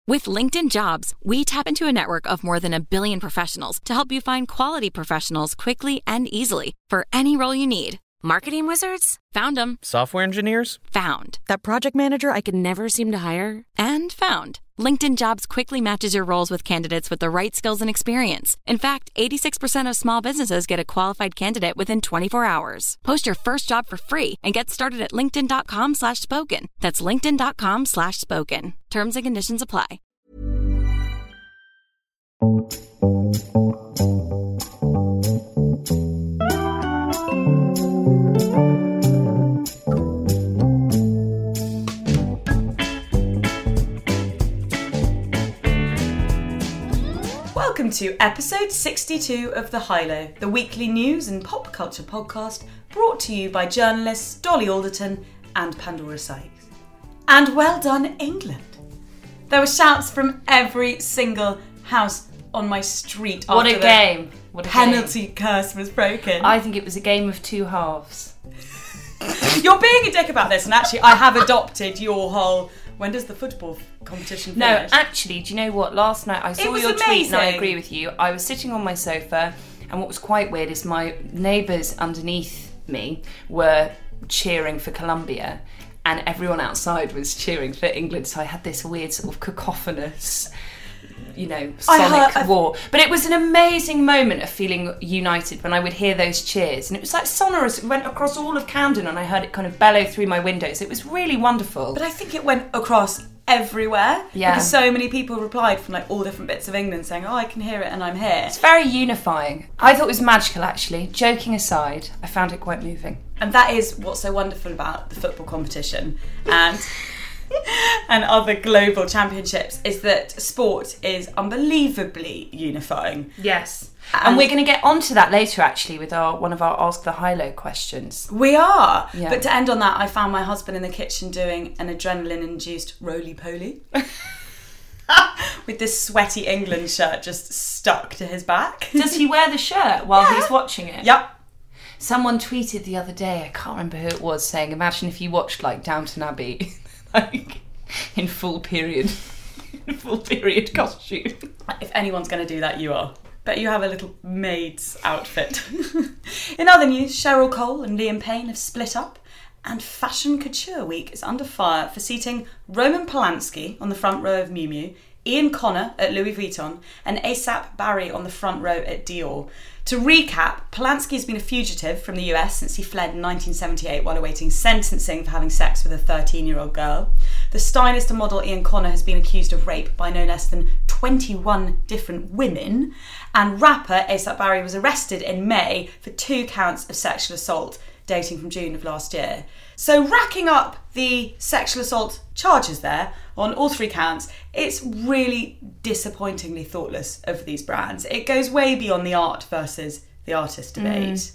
With LinkedIn Jobs, we tap into a network of more than 1 billion professionals to help you find quality professionals quickly and easily for any role you need. Marketing wizards? Found them. Software engineers? Found. That project manager I could never seem to hire? And found. LinkedIn Jobs quickly matches your roles with candidates with the right skills and experience. In fact, 86% of small businesses get a qualified candidate within 24 hours. Post your first job for free and get started at linkedin.com/spoken. That's linkedin.com/spoken. Terms and conditions apply. Welcome to episode 62 of The High-Low, the weekly news and pop culture podcast brought to you by journalists Dolly Alderton and Pandora Sykes. And well done, England. There were shouts from every single house on my street after What a game. What a penalty curse was broken. I think it was a game of two halves. You're being a dick about this, and actually I have adopted your whole... When does the football competition finish? No, actually, do you know what? Last night I saw your tweet and I agree with you. I was sitting on my sofa and what was quite weird is my neighbours underneath me were cheering for Colombia and everyone outside was cheering for England. So I had this weird sort of cacophonous, sonic war. But it was an amazing moment of feeling united when I would hear those cheers. And it was like sonorous. It went across all of Camden and I heard it kind of bellow through my windows. It was really wonderful. But I think it went across everywhere. Yeah. Because so many people replied from like all different bits of England saying, oh, I can hear it and I'm here. It's very unifying. I thought it was magical, actually. Joking aside, I found it quite moving. And that is what's so wonderful about the football competition and other global championships is that sport is unbelievably unifying. Yes. And we're going to get onto that later, actually, with one of our Ask the High-Low questions. We are. Yeah. But to end on that, I found my husband in the kitchen doing an adrenaline-induced roly-poly with this sweaty England shirt just stuck to his back. Does he wear the shirt while he's watching it? Yep. Someone tweeted the other day, I can't remember who it was, saying, imagine if you watched, like, Downton Abbey, like, in full period costume. If anyone's going to do that, you are. Bet you have a little maid's outfit. In other news, Cheryl Cole and Liam Payne have split up, and Fashion Couture Week is under fire for seating Roman Polanski on the front row of Miu Miu, Ian Connor at Louis Vuitton, and ASAP Barry on the front row at Dior. To recap, Polanski has been a fugitive from the US since he fled in 1978 while awaiting sentencing for having sex with a 13-year-old girl. The stylist and model Ian Connor has been accused of rape by no less than 21 different women. And rapper ASAP Barry was arrested in May for 2 counts of sexual assault dating from June of last year. So racking up the sexual assault charges there on all 3 counts, it's really disappointingly thoughtless of these brands. It goes way beyond the art versus the artist debate.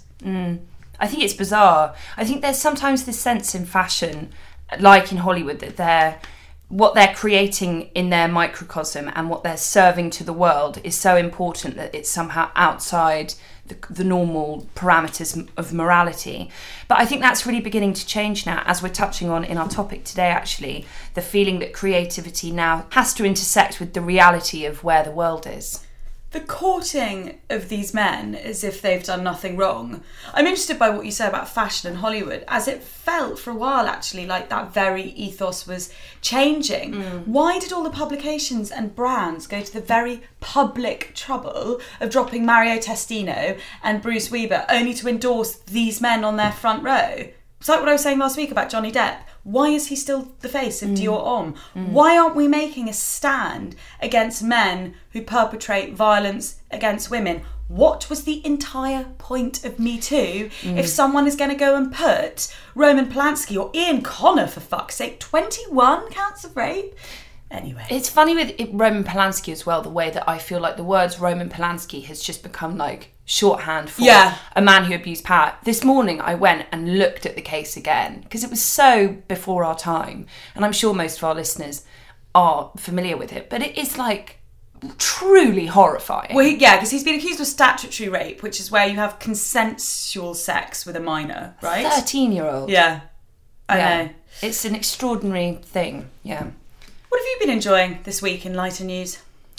I think it's bizarre. I think there's sometimes this sense in fashion, like in Hollywood, that what they're creating in their microcosm and what they're serving to the world is so important that it's somehow outside the normal parameters of morality. But I think that's really beginning to change now, as we're touching on in our topic today, actually, the feeling that creativity now has to intersect with the reality of where the world is. The courting of these men as if they've done nothing wrong. I'm interested by what you say about fashion and Hollywood, as it felt for a while actually like that very ethos was changing. Why did all the publications and brands go to the very public trouble of dropping Mario Testino and Bruce Weber only to endorse these men on their front row? It's like what I was saying last week about Johnny Depp. Why is he still the face of Dior Homme? Why aren't we making a stand against men who perpetrate violence against women? What was the entire point of Me Too if someone is going to go and put Roman Polanski or Ian Connor, for fuck's sake, 21 counts of rape? Anyway. It's funny with Roman Polanski as well, the way that I feel like the words Roman Polanski has just become like shorthand for a man who abused power. This morning I went and looked at the case again because it was so before our time, and I'm sure most of our listeners are familiar with it, but it is like truly horrifying. Well, because he's been accused of statutory rape, which is where you have consensual sex with a minor, right? 13-year-old. Yeah, I know. It's an extraordinary thing, yeah. What have you been enjoying this week in lighter news?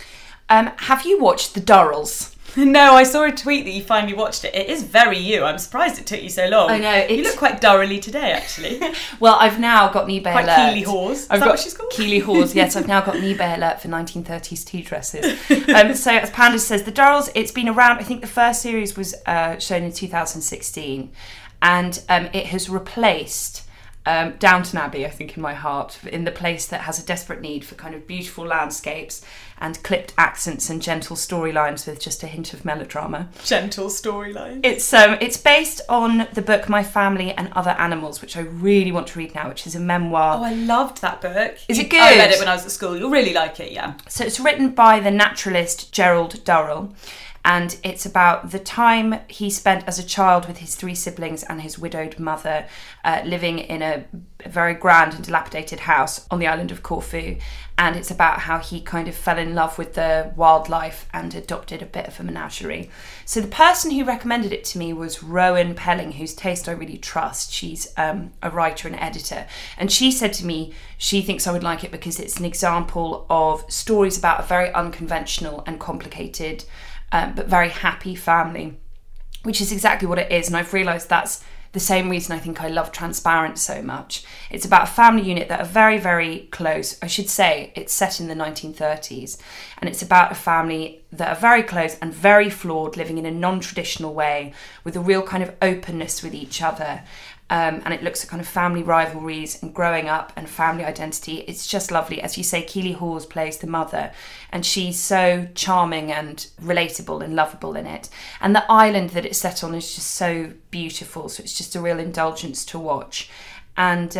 Have you watched The Durrells? No, I saw a tweet that you finally watched it. It is very you. I'm surprised it took you so long. I know. You look quite Durrelly today, actually. Well, I've now got an eBay alert. Quite Keeley Hawes. Is that what she's called? Keeley Hawes, yes. I've now got an eBay alert for 1930s tea dresses. So, as Panda says, The Durrells, it's been around, I think the first series was shown in 2016. And it has replaced Downton Abbey, I think, in my heart, in the place that has a desperate need for kind of beautiful landscapes and clipped accents and gentle storylines with just a hint of melodrama. Gentle storylines. It's based on the book My Family and Other Animals, which I really want to read now, which is a memoir. Oh, I loved that book. Is it good? I read it when I was at school. You'll really like it, yeah. So it's written by the naturalist Gerald Durrell. And it's about the time he spent as a child with his 3 siblings and his widowed mother, living in a very grand and dilapidated house on the island of Corfu. And it's about how he kind of fell in love with the wildlife and adopted a bit of a menagerie. So the person who recommended it to me was Rowan Pelling, whose taste I really trust. She's a writer and editor. And she said to me she thinks I would like it because it's an example of stories about a very unconventional and complicated but very happy family, which is exactly what it is. And I've realised that's the same reason I think I love Transparent so much. It's about a family unit that are very, very close. I should say it's set in the 1930s. And it's about a family that are very close and very flawed, living in a non-traditional way with a real kind of openness with each other. And it looks at kind of family rivalries and growing up and family identity. It's just lovely. As you say, Keeley Hawes plays the mother, and she's so charming and relatable and lovable in it. And the island that it's set on is just so beautiful. So it's just a real indulgence to watch. And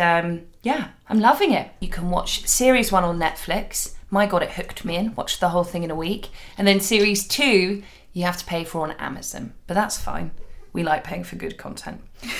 I'm loving it. You can watch Series 1 on Netflix. My God, it hooked me in. Watched the whole thing in a week. And then Series 2, you have to pay for on Amazon. But that's fine. We like paying for good content.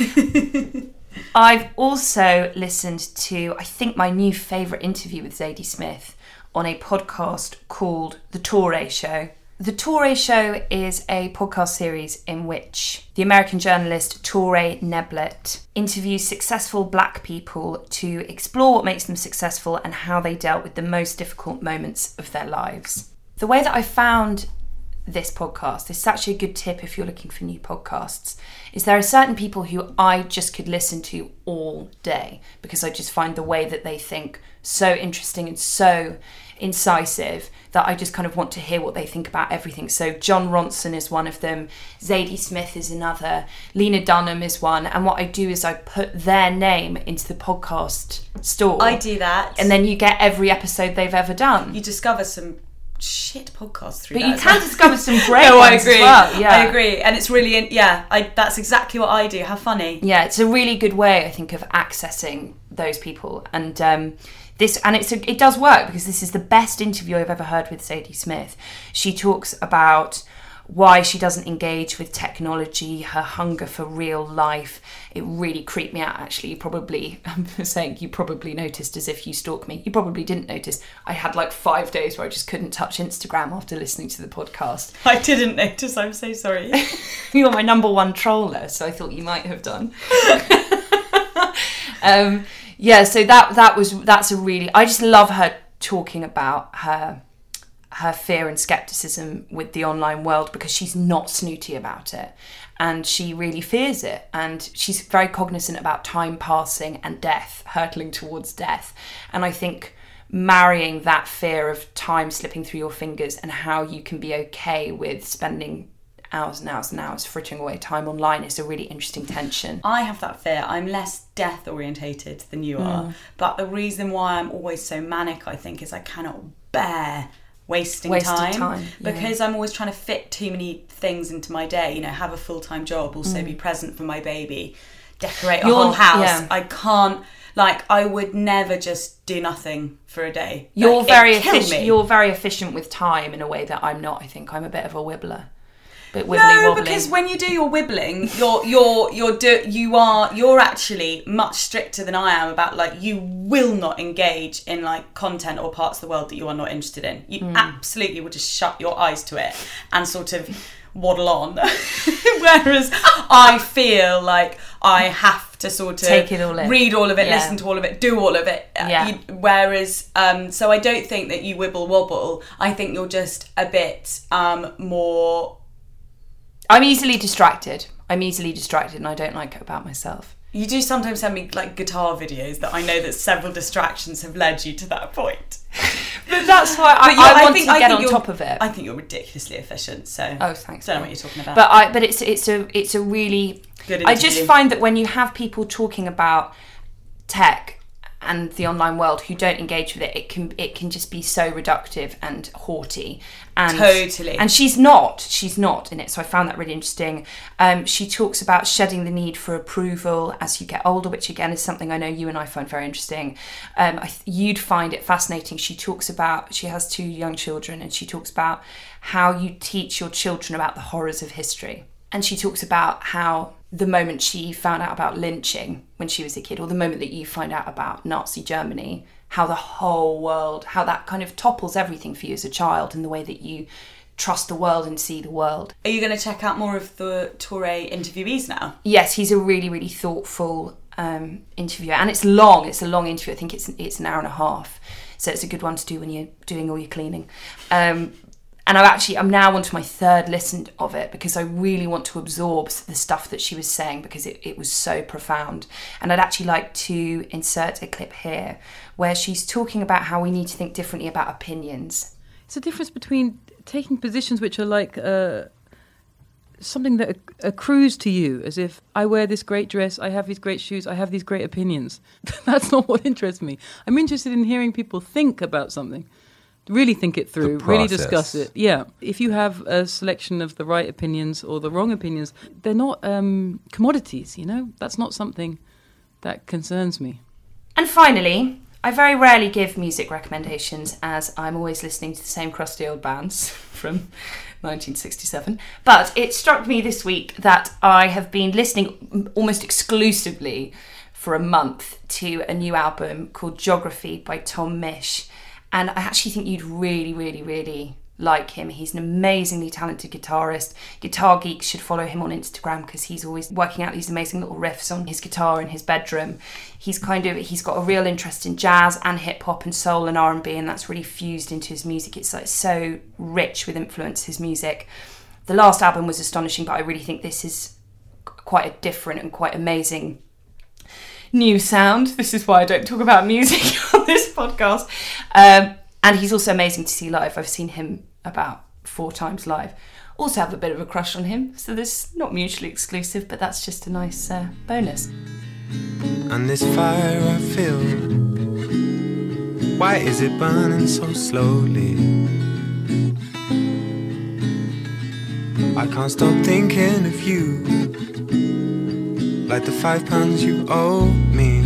I've also listened to, I think, my new favourite interview with Zadie Smith on a podcast called The Touré Show. The Touré Show is a podcast series in which the American journalist Touré Neblett interviews successful black people to explore what makes them successful and how they dealt with the most difficult moments of their lives. The way that I found this podcast is such a good tip if you're looking for new podcasts, is there are certain people who I just could listen to all day because I just find the way that they think so interesting and so incisive that I just kind of want to hear what they think about everything. So John Ronson is one of them, Zadie Smith is another, Lena Dunham is one, and what I do is I put their name into the podcast store. I do that. And then you get every episode they've ever done. You discover some shit podcasts through but that. You can discover some great no, ones I agree. as well. Yeah. I agree. And it's really, that's exactly what I do. How funny. Yeah, it's a really good way, I think, of accessing those people. And it does work because this is the best interview I've ever heard with Zadie Smith. She talks about why she doesn't engage with technology, her hunger for real life. It really creeped me out, actually. You probably noticed as if you stalk me. You probably didn't notice. I had like 5 days where I just couldn't touch Instagram after listening to the podcast. I didn't notice, I'm so sorry. You're my number one troller, so I thought you might have done. So that's a really, I just love her talking about her fear and skepticism with the online world because she's not snooty about it and she really fears it, and she's very cognizant about time passing and death, hurtling towards death. And I think marrying that fear of time slipping through your fingers and how you can be okay with spending hours and hours and hours frittering away time online is a really interesting tension. I have that fear. I'm less death orientated than you are, but the reason why I'm always so manic, I think, is I cannot bear wasting time because I'm always trying to fit too many things into my day, have a full-time job, also be present for my baby, decorate a whole house. I can't, I would never just do nothing for a day. You're very efficient with time in a way that I'm not. I think I'm a bit of a wibbler. No, because when you do your wibbling, you're actually much stricter than I am about you will not engage in content or parts of the world that you are not interested in. You absolutely will just shut your eyes to it and sort of waddle on. Whereas I feel like I have to sort of take it all in. Read all of it, listen to all of it, do all of it. Whereas, so I don't think that you wibble wobble. I think you're just a bit more... I'm easily distracted, and I don't like it about myself. You do sometimes send me like guitar videos that I know that several distractions have led you to that point. But that's why I want to get on top of it. I think you're ridiculously efficient. So thanks. Don't know what you're talking about. But it's a really good interview. I just find that when you have people talking about tech and the online world who don't engage with it, it can just be so reductive and haughty. And totally. And she's not in it. So I found that really interesting. She talks about shedding the need for approval as you get older, which again is something I know you and I find very interesting. You'd find it fascinating. She talks about, she has 2 young children, and she talks about how you teach your children about the horrors of history. And she talks about how the moment she found out about lynching when she was a kid, or the moment that you find out about Nazi Germany, how the whole world, how that kind of topples everything for you as a child, and the way that you trust the world and see the world. Are you going to check out more of the Touré interviewees now? Yes, he's a really, really thoughtful interviewer, and it's long. It's a long interview. I think it's an hour and a half, so it's a good one to do when you're doing all your cleaning. And I'm now onto my 3rd listen of it, because I really want to absorb the stuff that she was saying, because it was so profound. And I'd actually like to insert a clip here where she's talking about how we need to think differently about opinions. It's a difference between taking positions which are like something that accrues to you, as if I wear this great dress, I have these great shoes, I have these great opinions. That's not what interests me. I'm interested in hearing people think about something. Really think it through, really discuss it. Yeah. If you have a selection of the right opinions or the wrong opinions, they're not commodities, you know? That's not something that concerns me. And finally, I very rarely give music recommendations, as I'm always listening to the same crusty old bands from 1967. But it struck me this week that I have been listening almost exclusively for a month to a new album called Geography by Tom Misch. And I actually think you'd really, really, really like him. He's an amazingly talented guitarist. Guitar geeks should follow him on Instagram, because he's always working out these amazing little riffs on his guitar in his bedroom. He's got a real interest in jazz and hip hop and soul and R&B, and that's really fused into his music. It's like so rich with influence, his music. The last album was astonishing, but I really think this is quite a different and quite amazing new sound. This is why I don't talk about music on this podcast. And he's also amazing to see live. I've seen him about 4 times live. Also have a bit of a crush on him, so this not mutually exclusive, but that's just a nice bonus. And this fire I feel, why is it burning so slowly? I can't stop thinking of you, like the £5 you owe me,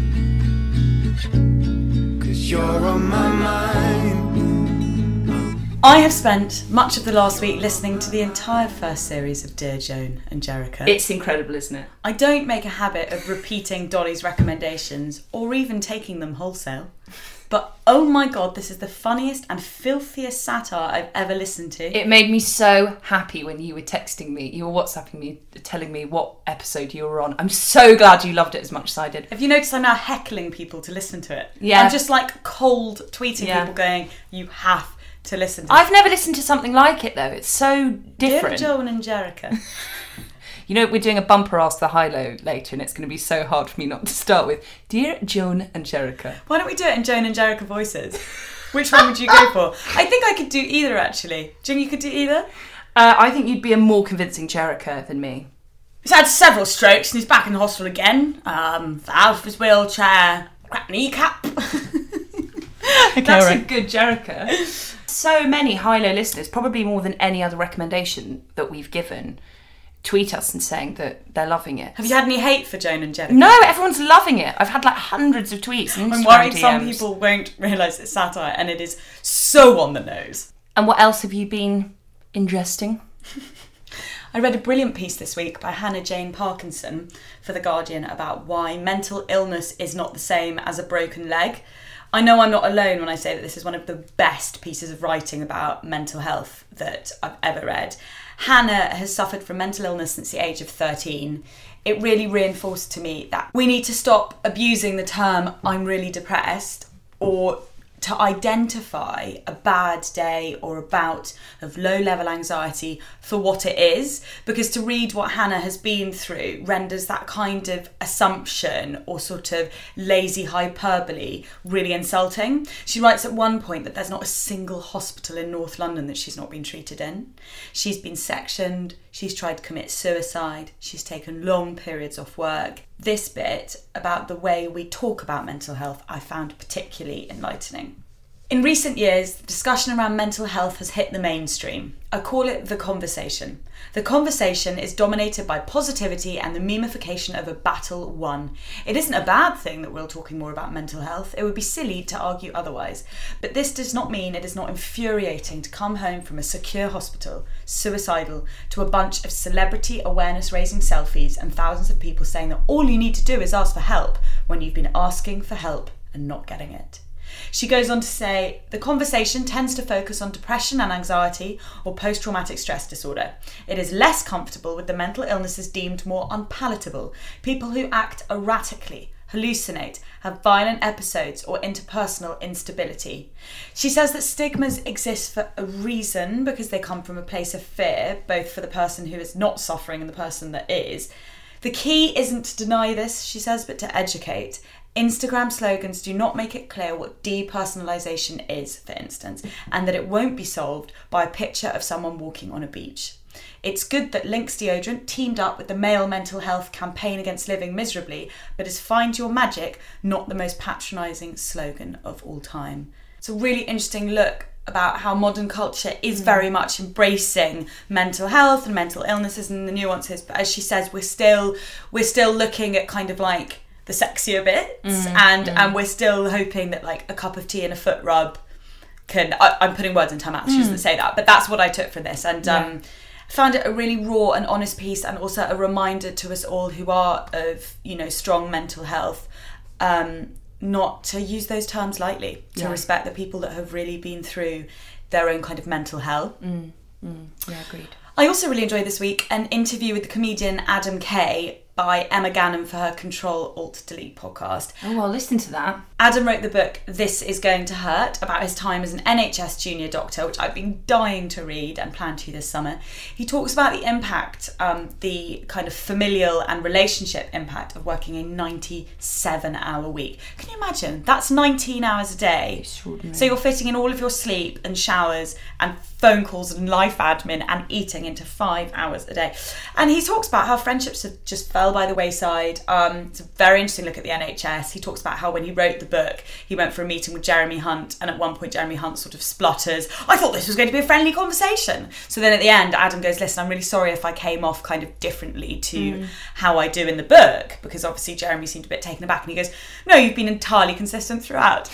'cause you're on my mind. I have spent much of the last week listening to the entire first series of Dear Joan and Jericha. It's incredible, isn't it? I don't make a habit of repeating Dolly's recommendations or even taking them wholesale. But oh my God, this is the funniest and filthiest satire I've ever listened to. It made me so happy when you were texting me, you were WhatsApping me, telling me what episode you were on. I'm so glad you loved it as much as I did. Have you noticed I'm now heckling people to listen to it? Yeah. I'm just like cold tweeting people going, you have to listen to it. I've never listened to something like it though. It's so different. Dear Joan and Jericha. You know, we're doing a bumper Ask the High-Low later, and it's going to be so hard for me not to start with Dear Joan and Jericha. Why don't we do it in Joan and Jericha voices? Which one would you go for? I think I could do either, actually. Do you think you could do either? I think you'd be a more convincing Jericha than me. He's had several strokes and he's back in the hospital again. Fell off his wheelchair, cracked kneecap. That's a good Jericha. So many High-Low listeners, probably more than any other recommendation that we've given, tweet us and saying that they're loving it. Have you had any hate for Joan and Jericha? No, everyone's loving it. I've had like hundreds of tweets and Instagram I'm worried DMs. Some people won't realise it's satire, and it is so on the nose. And what else have you been ingesting? I read a brilliant piece this week by Hannah Jane Parkinson for The Guardian about why mental illness is not the same as a broken leg. I know I'm not alone when I say that this is one of the best pieces of writing about mental health that I've ever read. Hannah has suffered from mental illness since the age of 13. it really reinforced to me that we need to stop abusing the term "I'm really depressed," or to identify a bad day or a bout of low-level anxiety for what it is, because to read what Hannah has been through renders that kind of assumption or sort of lazy hyperbole really insulting. She writes at one point that there's not a single hospital in North London that she's not been treated in. She's been sectioned, she's tried to commit suicide, she's taken long periods off work. This bit about the way we talk about mental health I found particularly enlightening. In recent years, the discussion around mental health has hit the mainstream. I call it the conversation. The conversation is dominated by positivity and the memification of a battle won. It isn't a bad thing that we're talking more about mental health. It would be silly to argue otherwise. But this does not mean it is not infuriating to come home from a secure hospital, suicidal, to a bunch of celebrity awareness-raising selfies and thousands of people saying that all you need to do is ask for help when you've been asking for help and not getting it. She goes on to say, the conversation tends to focus on depression and anxiety or post-traumatic stress disorder. It is less comfortable with the mental illnesses deemed more unpalatable, people who act erratically, hallucinate, have violent episodes or interpersonal instability. She says that stigmas exist for a reason because they come from a place of fear, both for the person who is not suffering and the person that is. The key isn't to deny this, she says, but to educate. Instagram slogans do not make it clear what depersonalisation is, for instance, and that it won't be solved by a picture of someone walking on a beach. It's good that Lynx deodorant teamed up with the male mental health campaign against living miserably, but is Find Your Magic not the most patronising slogan of all time? It's a really interesting look about how modern culture is very much embracing mental health and mental illnesses and the nuances, but as she says, we're still looking at kind of like the sexier bits, and we're still hoping that like a cup of tea and a foot rub can, I'm putting words into her mouth, she doesn't say that, but that's what I took from this, and found it a really raw and honest piece, and also a reminder to us all who are of, you know, strong mental health, not to use those terms lightly, to respect the people that have really been through their own kind of mental hell. Yeah, agreed. I also really enjoyed this week an interview with the comedian Adam Kay by Emma Gannon for her Control Alt Delete podcast. Oh, I'll listen to that. Adam wrote the book This Is Going to Hurt, about his time as an NHS junior doctor, which I've been dying to read and plan to this summer. He talks about the impact, the kind of familial and relationship impact of working a 97-hour week. Can you imagine? That's 19 hours a day. Extraordinary. So you're fitting in all of your sleep and showers and phone calls and life admin and eating into 5 hours a day. And he talks about how friendships have just fell by the wayside. It's a very interesting look at the NHS. He talks about how when he wrote the book, he went for a meeting with Jeremy Hunt, and at one point Jeremy Hunt sort of splutters, I thought this was going to be a friendly conversation. So then at the end, Adam goes, listen, I'm really sorry if I came off kind of differently to how I do in the book, because obviously Jeremy seemed a bit taken aback, and he goes, no, you've been entirely consistent throughout.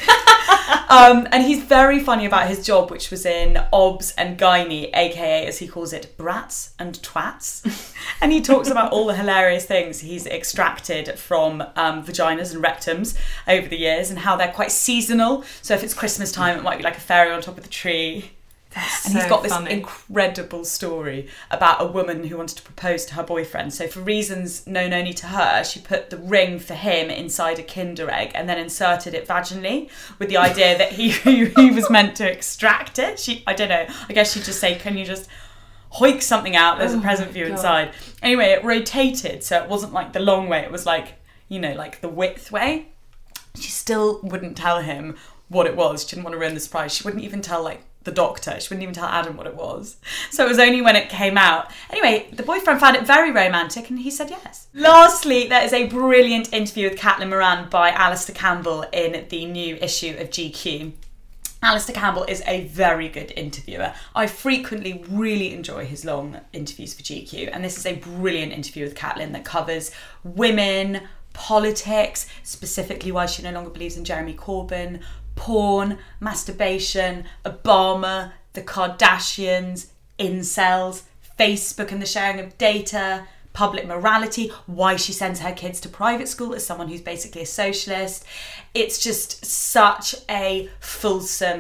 And he's very funny about his job, which was in OBS and Gynae, aka, as he calls it, brats and twats. And he talks about all the hilarious things he's extracted from vaginas and rectums over the years, and how they're quite seasonal. So if it's Christmas time, it might be like a fairy on top of the tree. That's and so he's got this funny. incredible story about a woman who wanted to propose to her boyfriend. So for reasons known only to her, she put the ring for him inside a Kinder egg and then inserted it vaginally with the idea that he was meant to extract it. I don't know. I guess she'd just say, can you just hoik something out? There's a present for you inside. Anyway, it rotated, so it wasn't like the long way. It was like, you know, like the width way. She still wouldn't tell him what it was. She didn't want to ruin the surprise. She wouldn't even tell like the doctor. She wouldn't even tell Adam what it was. So it was only when it came out. Anyway, the boyfriend found it very romantic and he said yes. Lastly, there is a brilliant interview with Caitlin Moran by Alistair Campbell in the new issue of GQ. Alistair Campbell is a very good interviewer. I frequently really enjoy his long interviews for GQ, and this is a brilliant interview with Caitlin that covers women, politics, specifically why she no longer believes in Jeremy Corbyn, porn, masturbation, Obama, the Kardashians, incels, Facebook and the sharing of data, public morality, why she sends her kids to private school as someone who's basically a socialist. It's just such a fulsome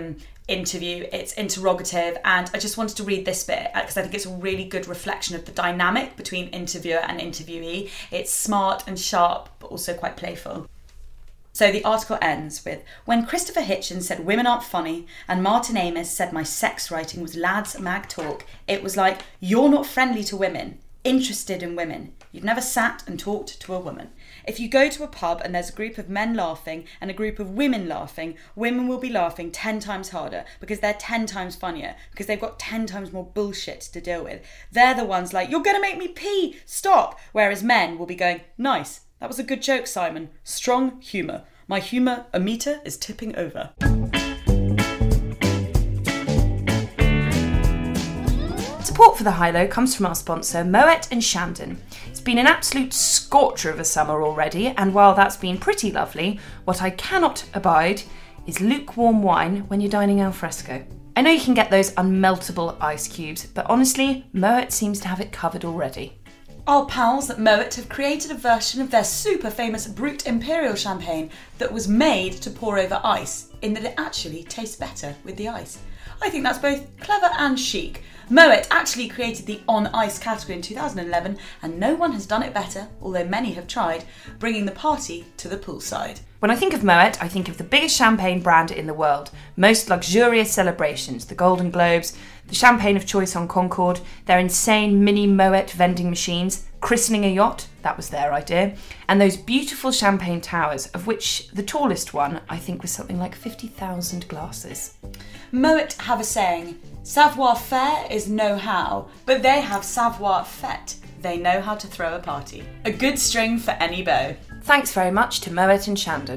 interview. It's interrogative, and I just wanted to read this bit because I think it's a really good reflection of the dynamic between interviewer and interviewee. It's smart and sharp, but also quite playful. So the article ends with, when Christopher Hitchens said women aren't funny and Martin Amis said my sex writing was lads mag talk, it was like, you're not friendly to women, interested in women. You've never sat and talked to a woman. If you go to a pub and there's a group of men laughing and a group of women laughing, women will be laughing 10 times harder because they're 10 times funnier, because they've got 10 times more bullshit to deal with. They're the ones like, you're going to make me pee, stop. Whereas men will be going, nice, that was a good joke, Simon. Strong humour. My humour meter is tipping over. Support for the High Low comes from our sponsor, Moet and Chandon. It's been an absolute scorcher of a summer already, and while that's been pretty lovely, what I cannot abide is lukewarm wine when you're dining al fresco. I know you can get those unmeltable ice cubes, but honestly, Moet seems to have it covered already. Our pals at Moet have created a version of their super famous Brut Imperial champagne that was made to pour over ice, in that it actually tastes better with the ice. I think that's both clever and chic. Moet actually created the on-ice category in 2011, and no one has done it better, although many have tried, bringing the party to the poolside. When I think of Moet, I think of the biggest champagne brand in the world, most luxurious celebrations, the Golden Globes, the champagne of choice on Concorde, their insane mini Moet vending machines, christening a yacht, that was their idea, and those beautiful champagne towers, of which the tallest one, I think, was something like 50,000 glasses. Moet have a saying, savoir-faire is know-how, but they have savoir-fait. They know how to throw a party. A good string for any bow. Thanks very much to Moet and Chandon.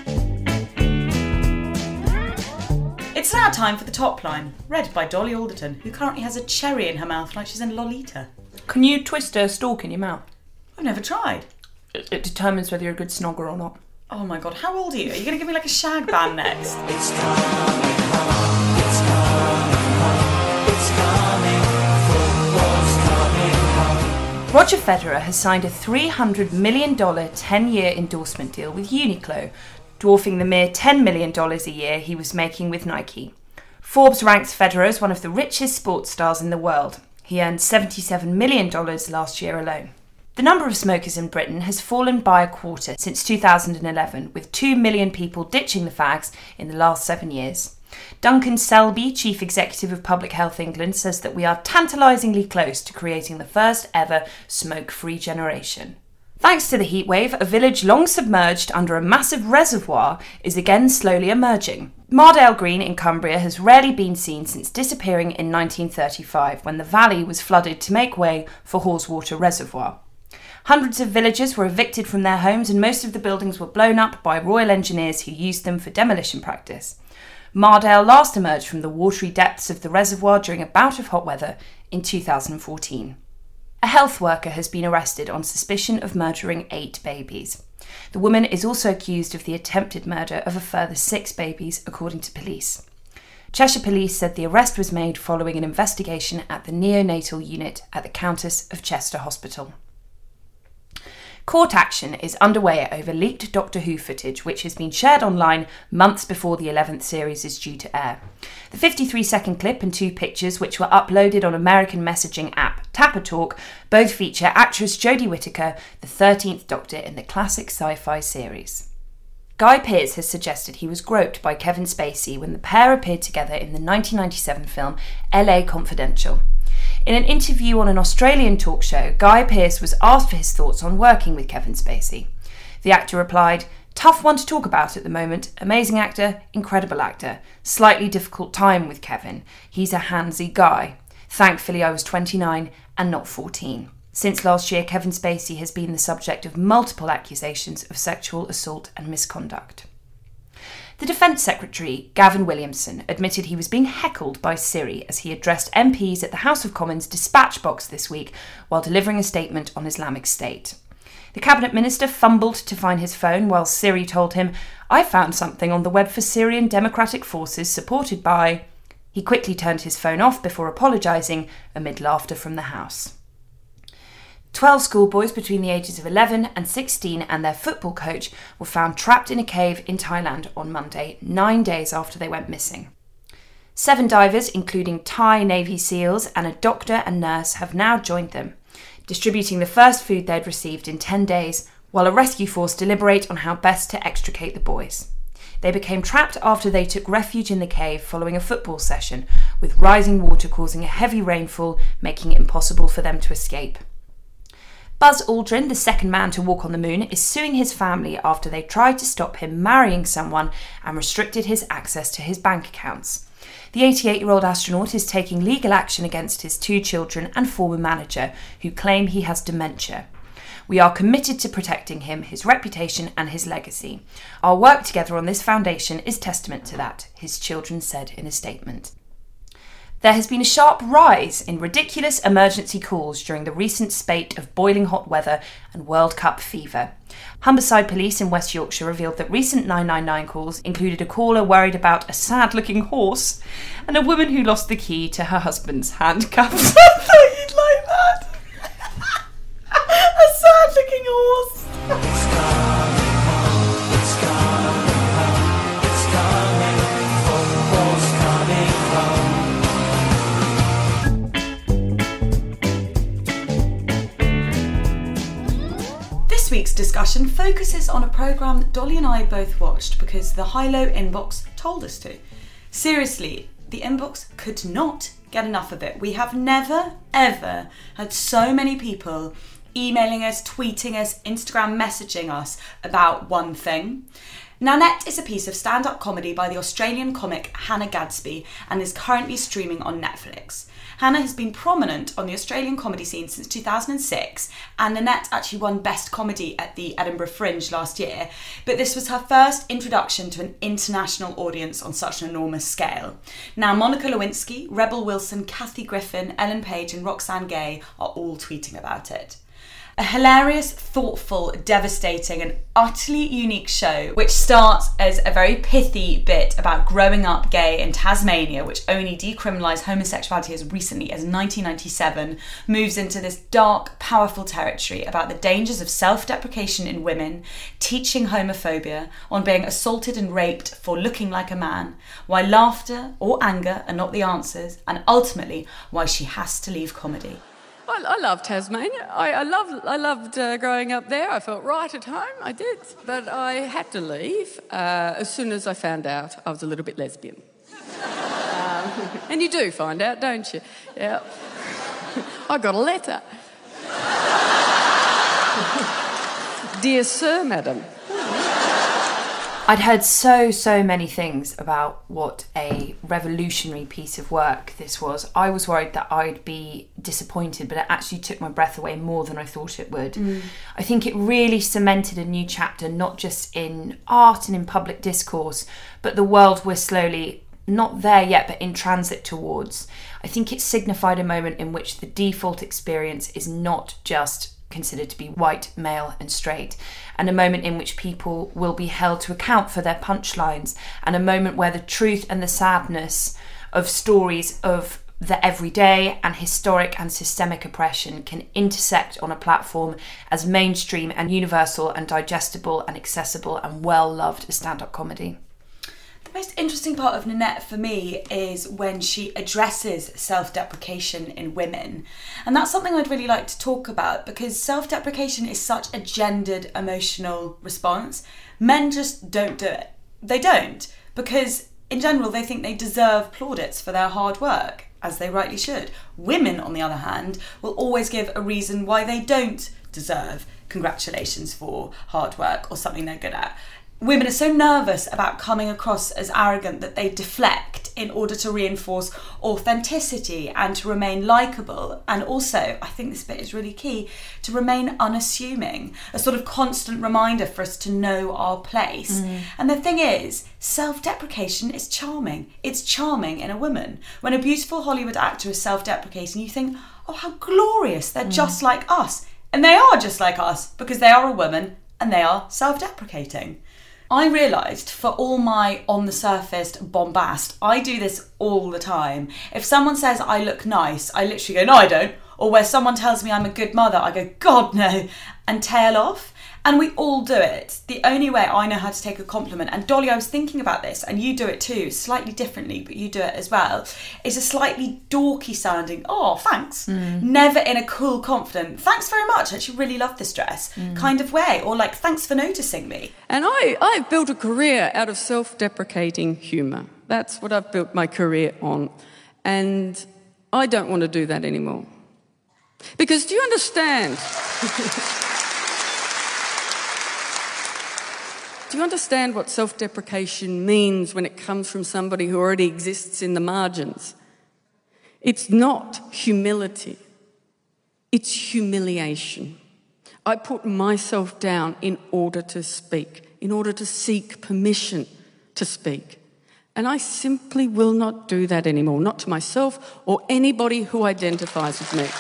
It's now time for the top line, read by Dolly Alderton, who currently has a cherry in her mouth like she's in Lolita. Can you twist a stalk in your mouth? I've never tried. It determines whether you're a good snogger or not. Oh my god, how old are you? Are you going to give me like a shag band next? It's coming home, it's coming home, it's coming, football's coming home. Roger Federer has signed a $300 million 10-year endorsement deal with Uniqlo, dwarfing the mere $10 million a year he was making with Nike. Forbes ranks Federer as one of the richest sports stars in the world. He earned $77 million last year alone. The number of smokers in Britain has fallen by a quarter since 2011, with 2 million people ditching the fags in the last 7 years. Duncan Selby, Chief Executive of Public Health England, says that we are tantalisingly close to creating the first ever smoke-free generation. Thanks to the heatwave, a village long submerged under a massive reservoir is again slowly emerging. Mardale Green in Cumbria has rarely been seen since disappearing in 1935, when the valley was flooded to make way for Haweswater Reservoir. Hundreds of villagers were evicted from their homes and most of the buildings were blown up by Royal Engineers who used them for demolition practice. Mardale last emerged from the watery depths of the reservoir during a bout of hot weather in 2014. A health worker has been arrested on suspicion of murdering 8 babies. The woman is also accused of the attempted murder of a further 6 babies, according to police. Cheshire Police said the arrest was made following an investigation at the neonatal unit at the Countess of Chester Hospital. Court action is underway over leaked Doctor Who footage, which has been shared online months before the 11th series is due to air. The 53-second clip and 2 pictures, which were uploaded on American messaging app Tapper Talk, both feature actress Jodie Whittaker, the 13th Doctor in the classic sci-fi series. Guy Pearce has suggested he was groped by Kevin Spacey when the pair appeared together in the 1997 film LA Confidential. In an interview on an Australian talk show, Guy Pearce was asked for his thoughts on working with Kevin Spacey. The actor replied, "Tough one to talk about at the moment. Amazing actor, incredible actor. Slightly difficult time with Kevin. He's a handsy guy. Thankfully I was 29 and not 14. Since last year, Kevin Spacey has been the subject of multiple accusations of sexual assault and misconduct." The Defence Secretary, Gavin Williamson, admitted he was being heckled by Siri as he addressed MPs at the House of Commons dispatch box this week while delivering a statement on Islamic State. The Cabinet Minister fumbled to find his phone while Siri told him, "I found something on the web for Syrian Democratic Forces supported by..." He quickly turned his phone off before apologising amid laughter from the House. 12 schoolboys between the ages of 11 and 16 and their football coach were found trapped in a cave in Thailand on Monday, 9 days after they went missing. 7 divers, including Thai Navy SEALs and a doctor and nurse, have now joined them, distributing the first food they'd received in 10 days, while a rescue force deliberate on how best to extricate the boys. They became trapped after they took refuge in the cave following a football session, with rising water causing a heavy rainfall, making it impossible for them to escape. Buzz Aldrin, the second man to walk on the moon, is suing his family after they tried to stop him marrying someone and restricted his access to his bank accounts. The 88-year-old astronaut is taking legal action against his 2 children and former manager, who claim he has dementia. We are committed to protecting him, his reputation and his legacy. Our work together on this foundation is testament to that, his children said in a statement. There has been a sharp rise in ridiculous emergency calls during the recent spate of boiling hot weather and World Cup fever. Humberside Police in West Yorkshire revealed that recent 999 calls included a caller worried about a sad-looking horse and a woman who lost the key to her husband's handcuffs. I thought you'd like that. A sad-looking horse. This week's discussion focuses on a programme that Dolly and I both watched because the high-low inbox told us to. Seriously, the inbox could not get enough of it. We have never, ever had so many people emailing us, tweeting us, Instagram messaging us about one thing. Nanette is a piece of stand-up comedy by the Australian comic Hannah Gadsby and is currently streaming on Netflix. Hannah has been prominent on the Australian comedy scene since 2006, and Nanette actually won Best Comedy at the Edinburgh Fringe last year, but this was her first introduction to an international audience on such an enormous scale. Now, Monica Lewinsky, Rebel Wilson, Kathy Griffin, Ellen Page and Roxane Gay are all tweeting about it. A hilarious, thoughtful, devastating and utterly unique show which starts as a very pithy bit about growing up gay in Tasmania, which only decriminalised homosexuality as recently as 1997, moves into this dark, powerful territory about the dangers of self-deprecation in women, teaching homophobia, on being assaulted and raped for looking like a man, why laughter or anger are not the answers, and ultimately why she has to leave comedy. I love Tasmania. I loved growing up there. I felt right at home. I did. But I had to leave as soon as I found out I was a little bit lesbian. And you do find out, don't you? Yeah. I got a letter. Dear Sir, Madam. I'd heard so many things about what a revolutionary piece of work this was. I was worried that I'd be disappointed, but it actually took my breath away more than I thought it would. I think it really cemented a new chapter, not just in art and in public discourse, but the world we're slowly, not there yet, but in transit towards. I think it signified a moment in which the default experience is not just considered to be white, male and straight, and a moment in which people will be held to account for their punchlines, and a moment where the truth and the sadness of stories of the everyday and historic and systemic oppression can intersect on a platform as mainstream and universal and digestible and accessible and well-loved as stand-up comedy. The most interesting part of Nanette for me is when she addresses self-deprecation in women. And that's something I'd really like to talk about because self-deprecation is such a gendered emotional response. Men just don't do it. They don't. Because in general, they think they deserve plaudits for their hard work, as they rightly should. Women, on the other hand, will always give a reason why they don't deserve congratulations for hard work or something they're good at. Women are so nervous about coming across as arrogant that they deflect in order to reinforce authenticity and to remain likeable. And also, I think this bit is really key, to remain unassuming, a sort of constant reminder for us to know our place. And the thing is, self-deprecation is charming. It's charming in a woman. When a beautiful Hollywood actor is self-deprecating, you think, oh, how glorious, they're just like us. And they are just like us because they are a woman and they are self-deprecating. I realised, for all my on-the-surface bombast, I do this all the time. If someone says I look nice, I literally go, no, I don't. Or where someone tells me I'm a good mother, I go, God, no, and tail off. And we all do it. The only way I know how to take a compliment, and Dolly, I was thinking about this, and you do it too, slightly differently, but you do it as well, is a slightly dorky sounding, oh, thanks. Never in a cool, confident, thanks very much, I actually really love this dress kind of way. Or like, thanks for noticing me. And I've built a career out of self-deprecating humour. That's what I've built my career on. And I don't want to do that anymore. Because do you understand? Do you understand what self-deprecation means when it comes from somebody who already exists in the margins? It's not humility. It's humiliation. I put myself down in order to speak, in order to seek permission to speak. And I simply will not do that anymore, not to myself or anybody who identifies with me.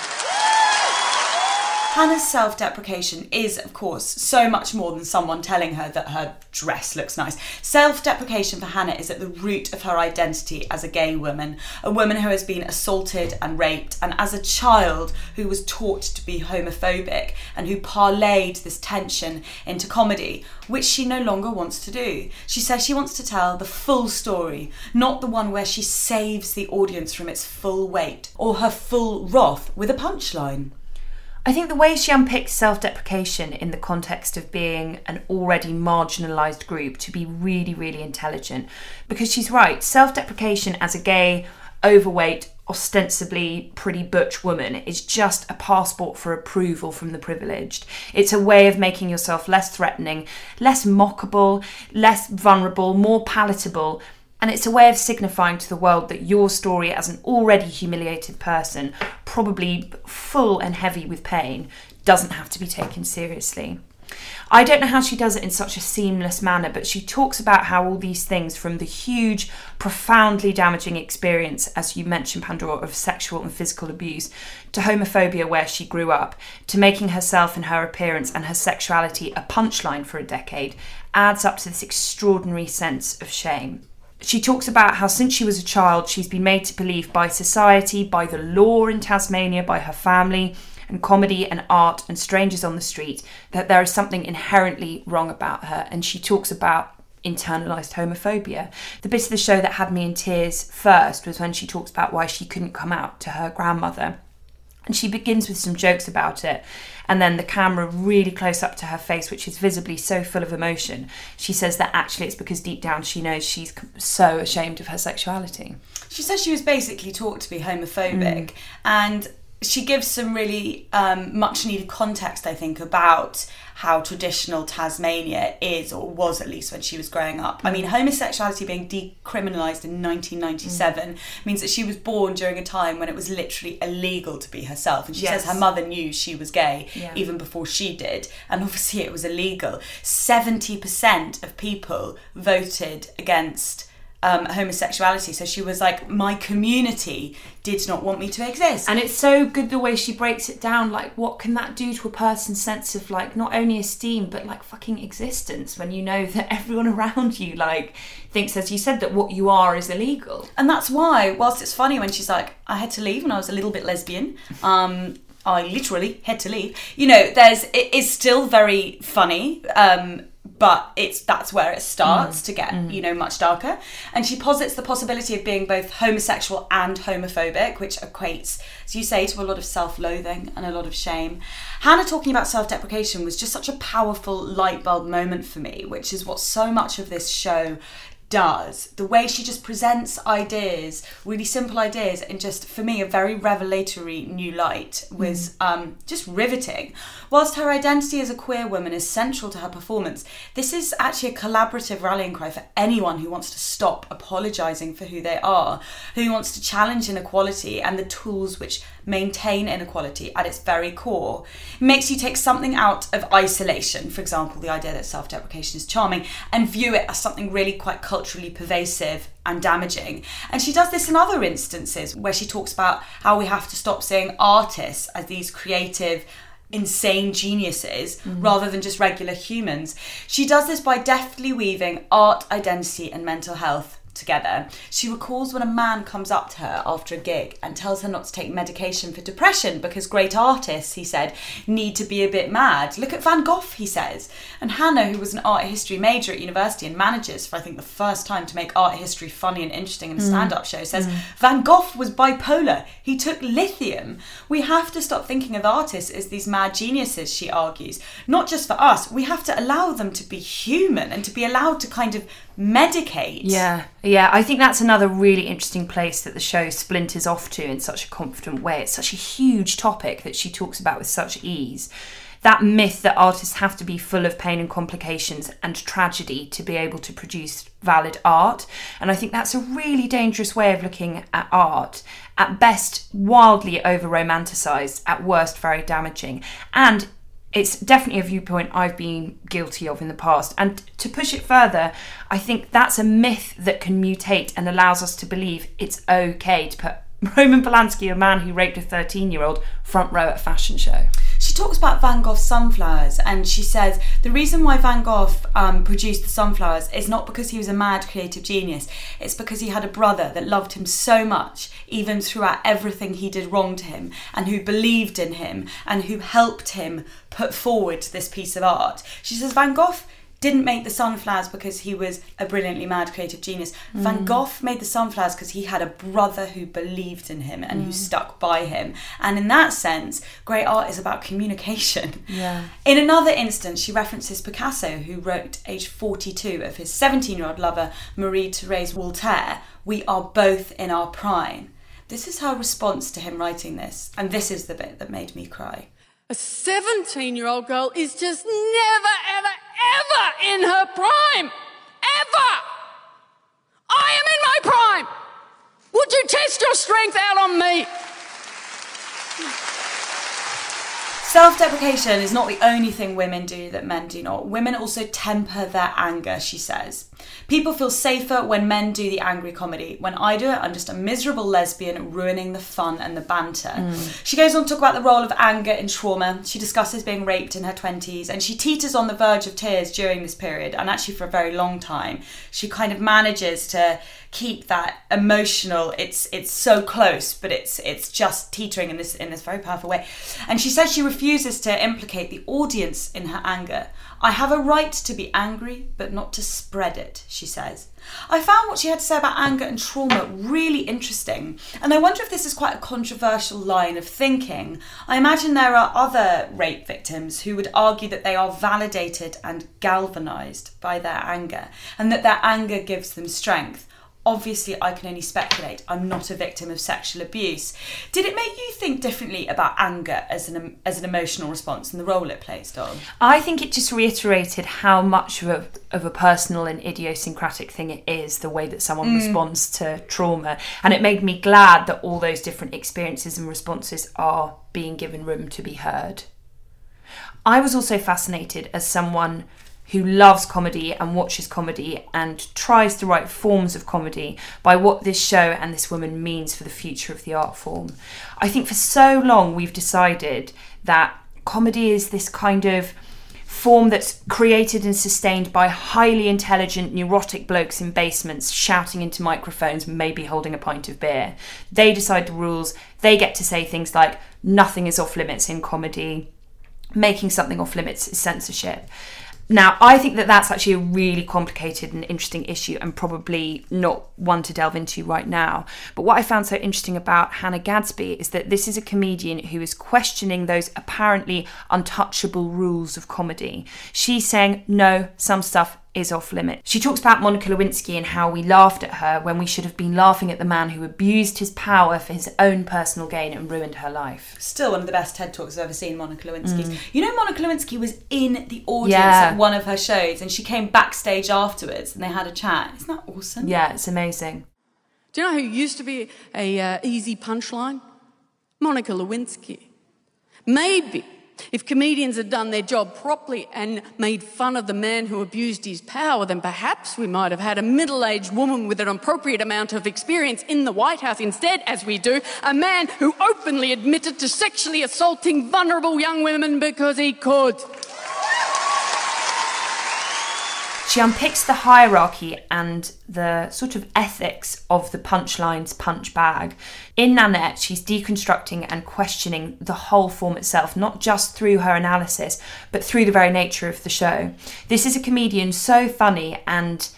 Hannah's self-deprecation is, of course, so much more than someone telling her that her dress looks nice. Self-deprecation for Hannah is at the root of her identity as a gay woman, a woman who has been assaulted and raped, and as a child who was taught to be homophobic and who parlayed this tension into comedy, which she no longer wants to do. She says she wants to tell the full story, not the one where she saves the audience from its full weight or her full wrath with a punchline. I think the way she unpicks self-deprecation in the context of being an already marginalised group to be really, really intelligent. Because she's right, self-deprecation as a gay, overweight, ostensibly pretty butch woman is just a passport for approval from the privileged. It's a way of making yourself less threatening, less mockable, less vulnerable, more palatable. And it's a way of signifying to the world that your story as an already humiliated person, probably full and heavy with pain, doesn't have to be taken seriously. I don't know how she does it in such a seamless manner, but she talks about how all these things, from the huge, profoundly damaging experience, as you mentioned, Pandora, of sexual and physical abuse, to homophobia where she grew up, to making herself and her appearance and her sexuality a punchline for a decade, adds up to this extraordinary sense of shame. She talks about how since she was a child, she's been made to believe by society, by the law in Tasmania, by her family, and comedy and art and strangers on the street, that there is something inherently wrong about her. And she talks about internalised homophobia. The bit of the show that had me in tears first was when she talks about why she couldn't come out to her grandmother. And she begins with some jokes about it. And then the camera really close up to her face, which is visibly so full of emotion. She says that actually it's because deep down she knows she's so ashamed of her sexuality. She says she was basically taught to be homophobic. And she gives some really much needed context, I think, about how traditional Tasmania is, or was at least when she was growing up. I mean, homosexuality being decriminalised in 1997 means that she was born during a time when it was literally illegal to be herself. And she says her mother knew she was gay even before she did. And obviously it was illegal. 70% of people voted against homosexuality. So she was like, my community did not want me to exist. And it's so good the way she breaks it down, like what can that do to a person's sense of like not only esteem but like fucking existence, when you know that everyone around you like thinks, as you said, that what you are is illegal. And that's why, whilst it's funny when she's like, I had to leave when I was a little bit lesbian, I literally had to leave, you know, it is still very funny, but that's where it starts to get, you know, much darker. And she posits the possibility of being both homosexual and homophobic, which equates, as you say, to a lot of self-loathing and a lot of shame. Hannah talking about self-deprecation was just such a powerful light bulb moment for me, which is what so much of this show does. The way she just presents ideas, really simple ideas, in just, for me, a very revelatory new light was just riveting. Whilst her identity as a queer woman is central to her performance, this is actually a collaborative rallying cry for anyone who wants to stop apologising for who they are, who wants to challenge inequality and the tools which maintain inequality at its very core. It makes you take something out of isolation, for example, the idea that self-deprecation is charming, and view it as something really quite culturally pervasive and damaging. And she does this in other instances where she talks about how we have to stop seeing artists as these creative, insane geniuses rather than just regular humans. She does this by deftly weaving art, identity and mental health together. She recalls when a man comes up to her after a gig and tells her not to take medication for depression because great artists, he said, need to be a bit mad. Look at Van Gogh, he says. And Hannah, who was an art history major at university and manages for, I think, the first time to make art history funny and interesting in a stand-up show, says Van Gogh was bipolar. He took lithium. We have to stop thinking of artists as these mad geniuses, she argues. Not just for us. We have to allow them to be human and to be allowed to kind of medicate. Yeah, I think that's another really interesting place that the show splinters off to in such a confident way. It's such a huge topic that she talks about with such ease. That myth that artists have to be full of pain and complications and tragedy to be able to produce valid art. And I think that's a really dangerous way of looking at art. At best, wildly over-romanticised, at worst, very damaging. And it's definitely a viewpoint I've been guilty of in the past. And to push it further, I think that's a myth that can mutate and allows us to believe it's okay to put Roman Polanski, a man who raped a 13-year-old, front row at a fashion show. She talks about Van Gogh's sunflowers, and she says the reason why Van Gogh produced the sunflowers is not because he was a mad creative genius. It's because he had a brother that loved him so much, even throughout everything he did wrong to him, and who believed in him and who helped him put forward this piece of art. She says Van Gogh didn't make the sunflowers because he was a brilliantly mad creative genius. Van Gogh made the sunflowers because he had a brother who believed in him and who stuck by him. And in that sense, great art is about communication. Yeah. In another instance, she references Picasso, who wrote, age 42, of his 17-year-old lover, Marie-Thérèse Walter, "We are both in our prime." This is her response to him writing this. And this is the bit that made me cry. A 17-year-old girl is just never, ever, ever in her prime. Ever. I am in my prime. Would you test your strength out on me? Self-deprecation is not the only thing women do that men do not. Women also temper their anger, she says. People feel safer when men do the angry comedy. When I do it, I'm just a miserable lesbian ruining the fun and the banter. She goes on to talk about the role of anger in trauma. She discusses being raped in her 20s, and she teeters on the verge of tears during this period, and actually for a very long time. She kind of manages to keep that emotional, it's so close, but it's just teetering in this very powerful way. And she says she refuses to implicate the audience in her anger. I have a right to be angry, but not to spread it, she says. I found what she had to say about anger and trauma really interesting, and I wonder if this is quite a controversial line of thinking. I imagine there are other rape victims who would argue that they are validated and galvanised by their anger, and that their anger gives them strength. Obviously, I can only speculate. I'm not a victim of sexual abuse. Did it make you think differently about anger as an emotional response and the role it plays, Dawn? I think it just reiterated how much of a personal and idiosyncratic thing it is, the way that someone responds to trauma. And it made me glad that all those different experiences and responses are being given room to be heard. I was also fascinated as someone who loves comedy and watches comedy and tries to write forms of comedy by what this show and this woman means for the future of the art form. I think for so long we've decided that comedy is this kind of form that's created and sustained by highly intelligent, neurotic blokes in basements shouting into microphones, maybe holding a pint of beer. They decide the rules. They get to say things like nothing is off limits in comedy. Making something off limits is censorship. Now, I think that that's actually a really complicated and interesting issue and probably not one to delve into right now. But what I found so interesting about Hannah Gadsby is that this is a comedian who is questioning those apparently untouchable rules of comedy. She's saying, no, some stuff is off limits. She talks about Monica Lewinsky and how we laughed at her when we should have been laughing at the man who abused his power for his own personal gain and ruined her life. Still one of the best TED Talks I've ever seen, Monica Lewinsky's. You know, Monica Lewinsky was in the audience at one of her shows, and she came backstage afterwards and they had a chat. Isn't that awesome? Yeah, it's amazing. Do you know who used to be a easy punchline? Monica Lewinsky. Maybe if comedians had done their job properly and made fun of the man who abused his power, then perhaps we might have had a middle-aged woman with an appropriate amount of experience in the White House. Instead, as we do, a man who openly admitted to sexually assaulting vulnerable young women because he could. She unpicks the hierarchy and the sort of ethics of the Punchline's punch bag. In Nanette, she's deconstructing and questioning the whole form itself, not just through her analysis, but through the very nature of the show. This is a comedian so funny and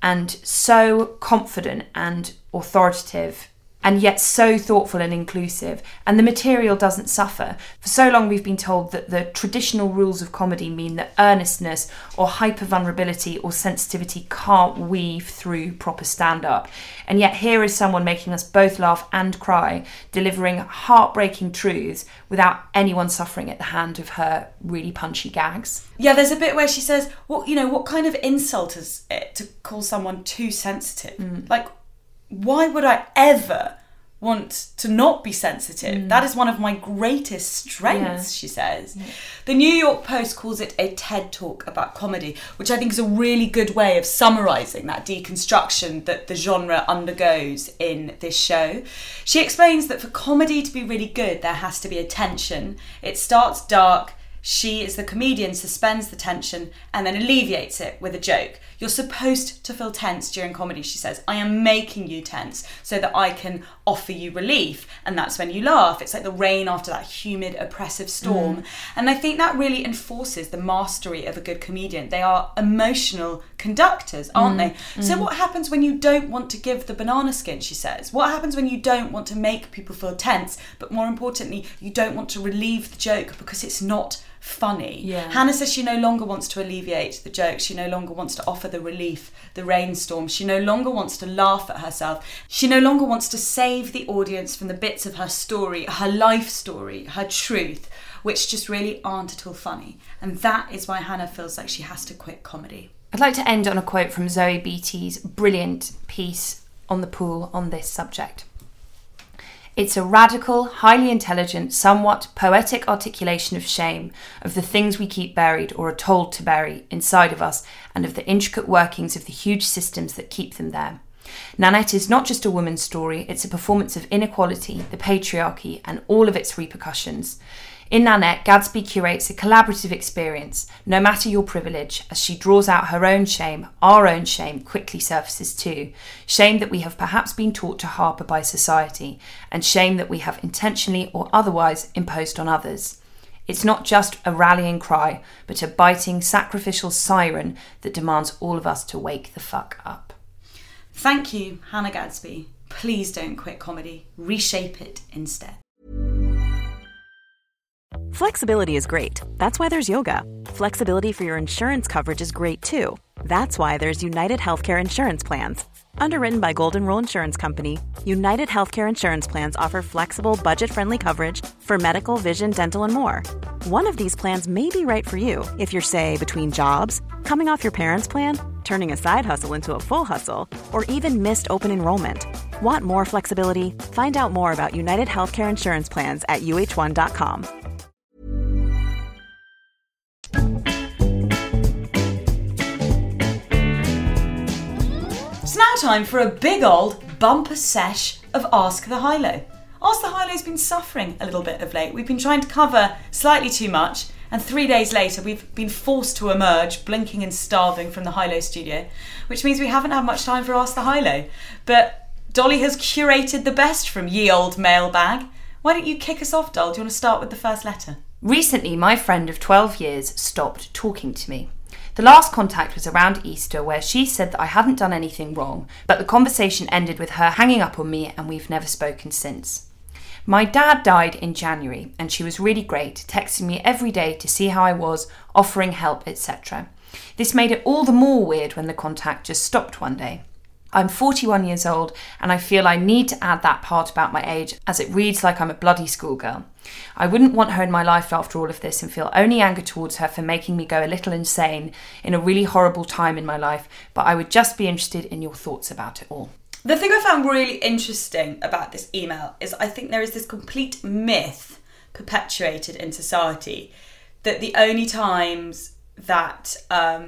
so confident and authoritative, and yet so thoughtful and inclusive, and the material doesn't suffer. For so long we've been told that the traditional rules of comedy mean that earnestness or hyper-vulnerability or sensitivity can't weave through proper stand-up. And yet here is someone making us both laugh and cry, delivering heartbreaking truths without anyone suffering at the hand of her really punchy gags. Yeah, there's a bit where she says, well, you know, what kind of insult is it to call someone too sensitive? Like, why would I ever want to not be sensitive? That is one of my greatest strengths, she says. The New York Post calls it a TED Talk about comedy, which I think is a really good way of summarising that deconstruction that the genre undergoes in this show. She explains that for comedy to be really good, there has to be a tension. It starts dark. She, as the comedian, suspends the tension and then alleviates it with a joke. You're supposed to feel tense during comedy, she says. I am making you tense so that I can offer you relief. And that's when you laugh. It's like the rain after that humid, oppressive storm. And I think that really enforces the mastery of a good comedian. They are emotional conductors, aren't they? So what happens when you don't want to give the banana skin, she says? What happens when you don't want to make people feel tense, but more importantly, you don't want to relieve the joke because it's not funny? Hannah says she no longer wants to alleviate the joke. She no longer wants to offer the relief, the rainstorm. She no longer wants to laugh at herself. She no longer wants to save the audience from the bits of her story, her life story, her truth, which just really aren't at all funny. And that is why Hannah feels like she has to quit comedy. I'd like to end on a quote from Zoe Beattie's brilliant piece on The Pool on this subject. It's a radical, highly intelligent, somewhat poetic articulation of shame, of the things we keep buried or are told to bury inside of us, and of the intricate workings of the huge systems that keep them there. Nanette is not just a woman's story, it's a performance of inequality, the patriarchy, and all of its repercussions. In Nanette, Gadsby curates a collaborative experience, no matter your privilege, as she draws out her own shame. Our own shame quickly surfaces too. Shame that we have perhaps been taught to harbour by society, and shame that we have intentionally or otherwise imposed on others. It's not just a rallying cry, but a biting, sacrificial siren that demands all of us to wake the fuck up. Thank you, Hannah Gadsby. Please don't quit comedy. Reshape it instead. Flexibility is great. That's why there's yoga. Flexibility for your insurance coverage is great too. That's why there's United Healthcare Insurance Plans. Underwritten by Golden Rule Insurance Company, United Healthcare Insurance Plans offer flexible, budget-friendly coverage for medical, vision, dental, and more. One of these plans may be right for you if you're, say, between jobs, coming off your parents' plan, turning a side hustle into a full hustle, or even missed open enrollment. Want more flexibility? Find out more about United Healthcare Insurance Plans at uh1.com. It's now time for a big old bumper sesh of Ask the High-Low. Ask the High-Low's been suffering a little bit of late. We've been trying to cover slightly too much, and 3 days later we've been forced to emerge, blinking and starving from the High-Low studio, which means we haven't had much time for Ask the High-Low. But Dolly has curated the best from ye old mailbag. Why don't you kick us off, Doll? Do you want to start with the first letter? Recently, my friend of 12 years stopped talking to me. The last contact was around Easter, where she said that I hadn't done anything wrong, but the conversation ended with her hanging up on me, and we've never spoken since. My dad died in January, and she was really great, texting me every day to see how I was, offering help, etc. This made it all the more weird when the contact just stopped one day. I'm 41 years old, and I feel I need to add that part about my age, as it reads like I'm a bloody schoolgirl. I wouldn't want her in my life after all of this, and feel only anger towards her for making me go a little insane in a really horrible time in my life, but I would just be interested in your thoughts about it all. The thing I found really interesting about this email is I think there is this complete myth perpetuated in society that the only times that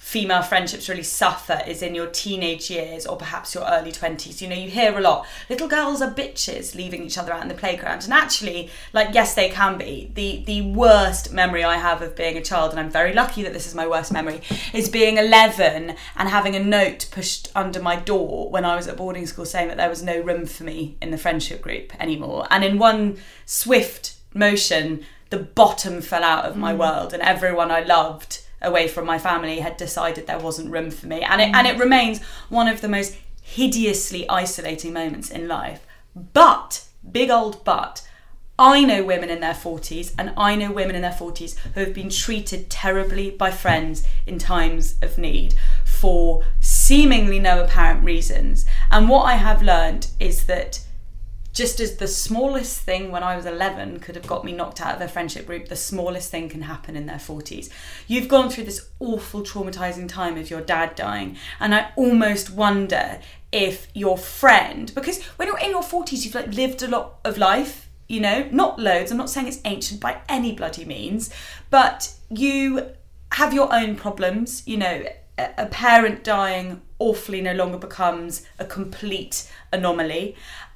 female friendships really suffer is in your teenage years or perhaps your early 20s. You know, you hear a lot, little girls are bitches leaving each other out in the playground. And actually, like, yes, they can be. The worst memory I have of being a child, and I'm very lucky that this is my worst memory, is being 11 and having a note pushed under my door when I was at boarding school saying that there was no room for me in the friendship group anymore. And in one swift motion, the bottom fell out of my world, and everyone I loved away from my family had decided there wasn't room for me, and it remains one of the most hideously isolating moments in life. But, big old but, I know women in their 40s, and I know women in their 40s who have been treated terribly by friends in times of need for seemingly no apparent reasons. And what I have learned is that just as the smallest thing when I was 11 could have got me knocked out of a friendship group, the smallest thing can happen in their 40s. You've gone through this awful, traumatising time of your dad dying, and I almost wonder if your friend, because when you're in your 40s, you've like lived a lot of life, you know, not loads, I'm not saying it's ancient by any bloody means, but you have your own problems, you know. A parent dying awfully no longer becomes a complete anomaly.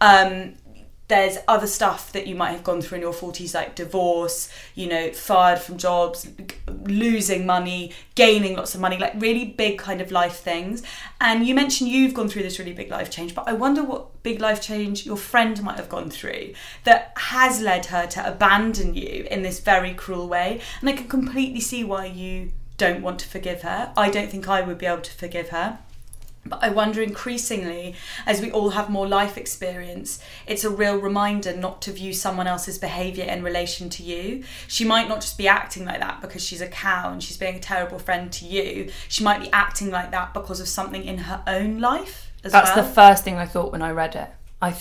There's other stuff that you might have gone through in your 40s, like divorce, you know, fired from jobs, losing money, gaining lots of money, like really big kind of life things. And you mentioned you've gone through this really big life change, but I wonder what big life change your friend might have gone through that has led her to abandon you in this very cruel way. And I can completely see why you don't want to forgive her. I don't think I would be able to forgive her. But I wonder increasingly, as we all have more life experience, it's a real reminder not to view someone else's behaviour in relation to you. She might not just be acting like that because she's a cow and she's being a terrible friend to you. She might be acting like that because of something in her own life as well. That's the first thing I thought when I read it.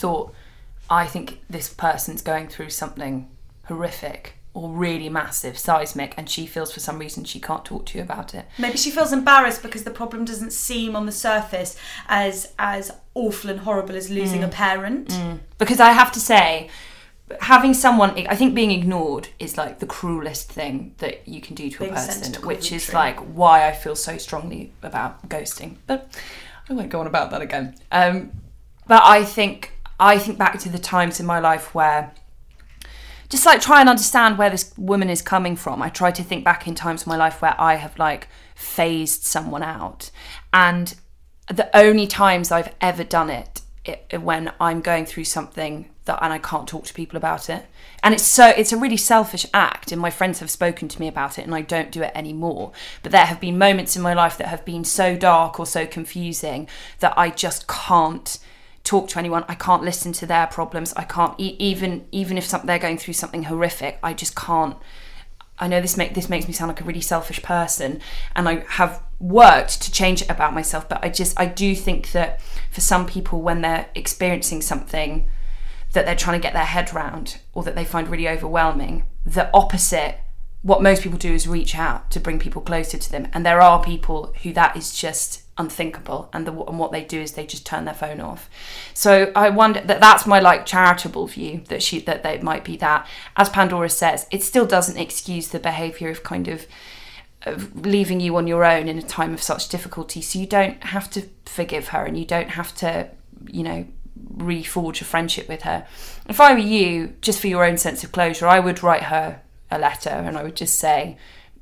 I think this person's going through something horrific or really massive, seismic, and she feels for some reason she can't talk to you about it. Maybe she feels embarrassed because the problem doesn't seem on the surface as awful and horrible as losing a parent. Because I have to say, having someone, I think being ignored is like the cruelest thing that you can do to a person, which is like why I feel so strongly about ghosting. But I won't go on about that again. But I think back to the times in my life where just like try and understand where this woman is coming from. I try to think back in times in my life where I have like phased someone out, and the only times I've ever done it when I'm going through something and I can't talk to people about it. And it's a really selfish act, and my friends have spoken to me about it and I don't do it anymore. But there have been moments in my life that have been so dark or so confusing that I just can't talk to anyone. I can't listen to their problems. I can't even if they're going through something horrific. I just can't. I know this makes me sound like a really selfish person, and I have worked to change it about myself. But I do think that for some people, when they're experiencing something that they're trying to get their head around or that they find really overwhelming, the opposite, what most people do is reach out to bring people closer to them. And there are people who that is just unthinkable, and what they do is they just turn their phone off. So I wonder that's my like charitable view that they might be that. As Pandora says, it still doesn't excuse the behaviour of kind of leaving you on your own in a time of such difficulty. So you don't have to forgive her, and you don't have to, you know, reforge a friendship with her. If I were you, just for your own sense of closure, I would write her a letter and I would just say,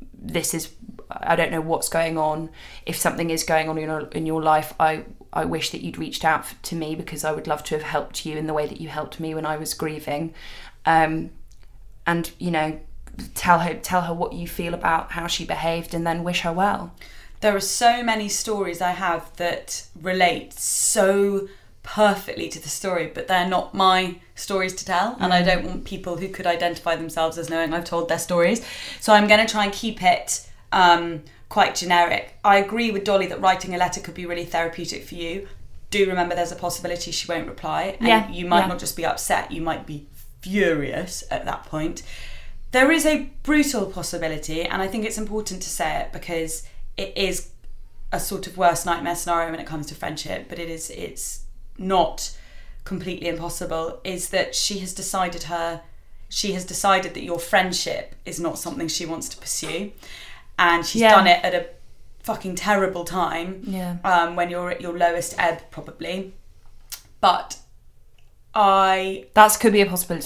I don't know what's going on. If something is going on in your life, I wish that you'd reached out to me, because I would love to have helped you in the way that you helped me when I was grieving. And, you know, tell her what you feel about how she behaved, and then wish her well. There are so many stories I have that relate so perfectly to the story, but they're not my stories to tell, and I don't want people who could identify themselves as knowing I've told their stories. So I'm going to try and keep it quite generic. I agree with Dolly that writing a letter could be really therapeutic for you. Do remember there's a possibility she won't reply, and you might not just be upset, you might be furious at that point. There is a brutal possibility, and I think it's important to say it because it is a sort of worst nightmare scenario when it comes to friendship, but it's not completely impossible, is that she has decided that your friendship is not something she wants to pursue, and she's done it at a fucking terrible time. Yeah. When you're at your lowest ebb, probably. But that could be a possibility.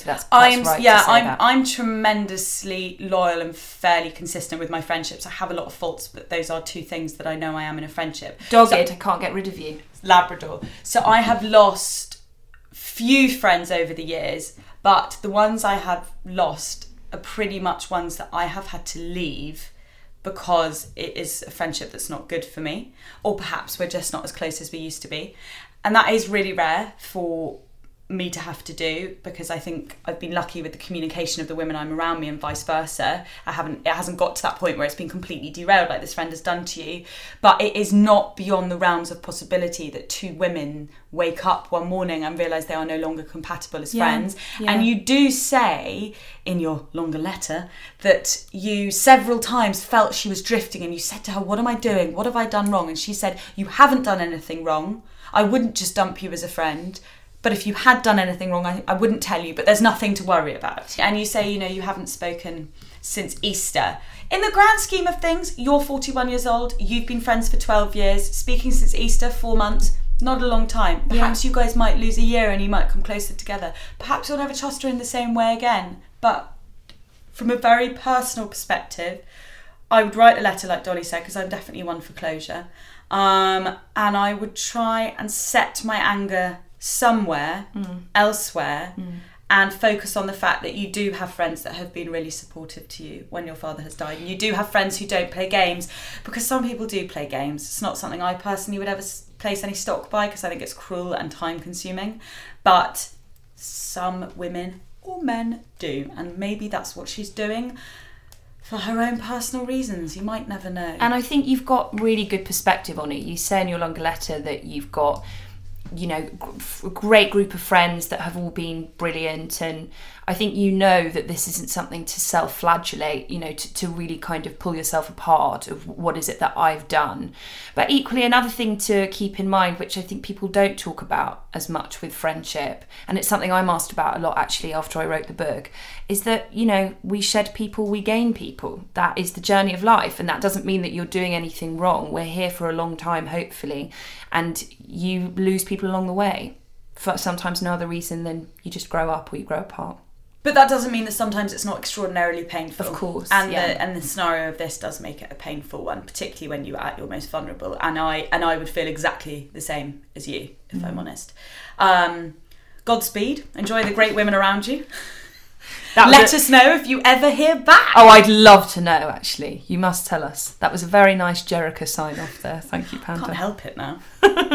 I'm tremendously loyal and fairly consistent with my friendships. I have a lot of faults, but those are two things that I know I am in a friendship. Dogged, I can't get rid of you. Labrador. So I have lost few friends over the years, but the ones I have lost are pretty much ones that I have had to leave because it is a friendship that's not good for me, or perhaps we're just not as close as we used to be. And that is really rare for me to have to do, because I think I've been lucky with the communication of the women I'm around me and vice versa. It hasn't got to that point where it's been completely derailed like this friend has done to you, but it is not beyond the realms of possibility that two women wake up one morning and realise they are no longer compatible as friends. And you do say in your longer letter that you several times felt she was drifting, and you said to her, what am I doing? What have I done wrong? And she said, you haven't done anything wrong. I wouldn't just dump you as a friend. But if you had done anything wrong, I wouldn't tell you, but there's nothing to worry about. And you say, you haven't spoken since Easter. In the grand scheme of things, you're 41 years old, you've been friends for 12 years, speaking since Easter, 4 months, not a long time. Perhaps you guys might lose a year and you might come closer together. Perhaps you'll never trust her in the same way again. But from a very personal perspective, I would write a letter like Dolly said, because I'm definitely one for closure. And I would try and set my anger somewhere elsewhere and focus on the fact that you do have friends that have been really supportive to you when your father has died, and you do have friends who don't play games, because some people do play games. It's not something I personally would ever place any stock by, because I think it's cruel and time consuming, but some women or men do, and maybe that's what she's doing for her own personal reasons. You might never know. And I think you've got really good perspective on it. You say in your longer letter that you've got a great group of friends that have all been brilliant, and I think that this isn't something to self-flagellate, to really kind of pull yourself apart of what is it that I've done. But equally, another thing to keep in mind, which I think people don't talk about as much with friendship, and it's something I'm asked about a lot actually after I wrote the book, is that, we shed people, we gain people. That is the journey of life, and that doesn't mean that you're doing anything wrong. We're here for a long time, hopefully, and you lose people along the way for sometimes no other reason than you just grow up or you grow apart. But that doesn't mean that sometimes it's not extraordinarily painful. Of course, and the scenario of this does make it a painful one, particularly when you're at your most vulnerable. And I would feel exactly the same as you, if I'm honest. Godspeed. Enjoy the great women around you. Let us know if you ever hear back. Oh, I'd love to know, actually. You must tell us. That was a very nice Jericho sign-off there. Thank you, Panda. Can't help it now.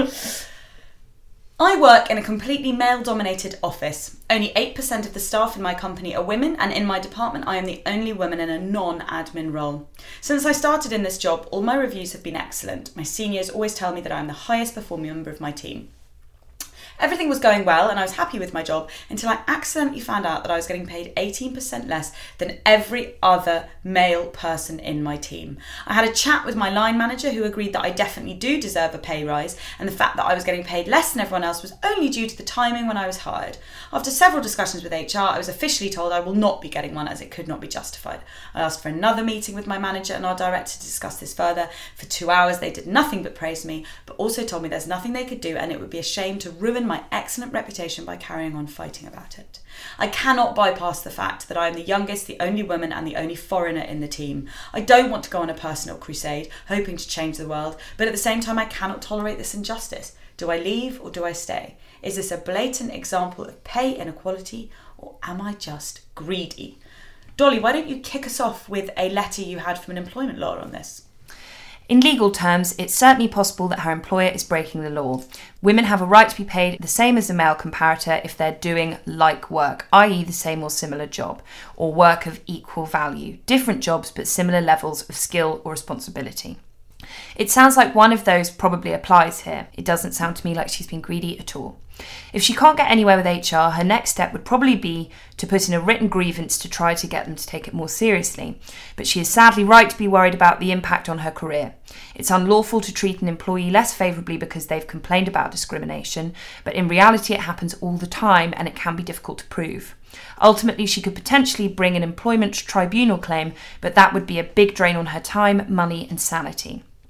I work in a completely male-dominated office. Only 8% of the staff in my company are women, and in my department I am the only woman in a non-admin role. Since I started in this job, all my reviews have been excellent. My seniors always tell me that I am the highest performing member of my team. Everything was going well and I was happy with my job until I accidentally found out that I was getting paid 18% less than every other male person in my team. I had a chat with my line manager, who agreed that I definitely do deserve a pay rise, and the fact that I was getting paid less than everyone else was only due to the timing when I was hired. After several discussions with HR, I was officially told I will not be getting one, as it could not be justified. I asked for another meeting with my manager and our director to discuss this further. For 2 hours they did nothing but praise me, but also told me there's nothing they could do and it would be a shame to ruin my excellent reputation by carrying on fighting about it. I cannot bypass the fact that I am the youngest, the only woman and the only foreigner in the team. I don't want to go on a personal crusade, hoping to change the world, but at the same time I cannot tolerate this injustice. Do I leave or do I stay? Is this a blatant example of pay inequality, or am I just greedy? Dolly, why don't you kick us off with a letter you had from an employment lawyer on this? In legal terms, it's certainly possible that her employer is breaking the law. Women have a right to be paid the same as a male comparator if they're doing like work, i.e. the same or similar job, or work of equal value. Different jobs but similar levels of skill or responsibility. It sounds like one of those probably applies here. It doesn't sound to me like she's been greedy at all. If she can't get anywhere with HR, her next step would probably be to put in a written grievance to try to get them to take it more seriously. But she is sadly right to be worried about the impact on her career. It's unlawful to treat an employee less favourably because they've complained about discrimination, but in reality it happens all the time and it can be difficult to prove. Ultimately, she could potentially bring an employment tribunal claim, but that would be a big drain on her time, money and sanity.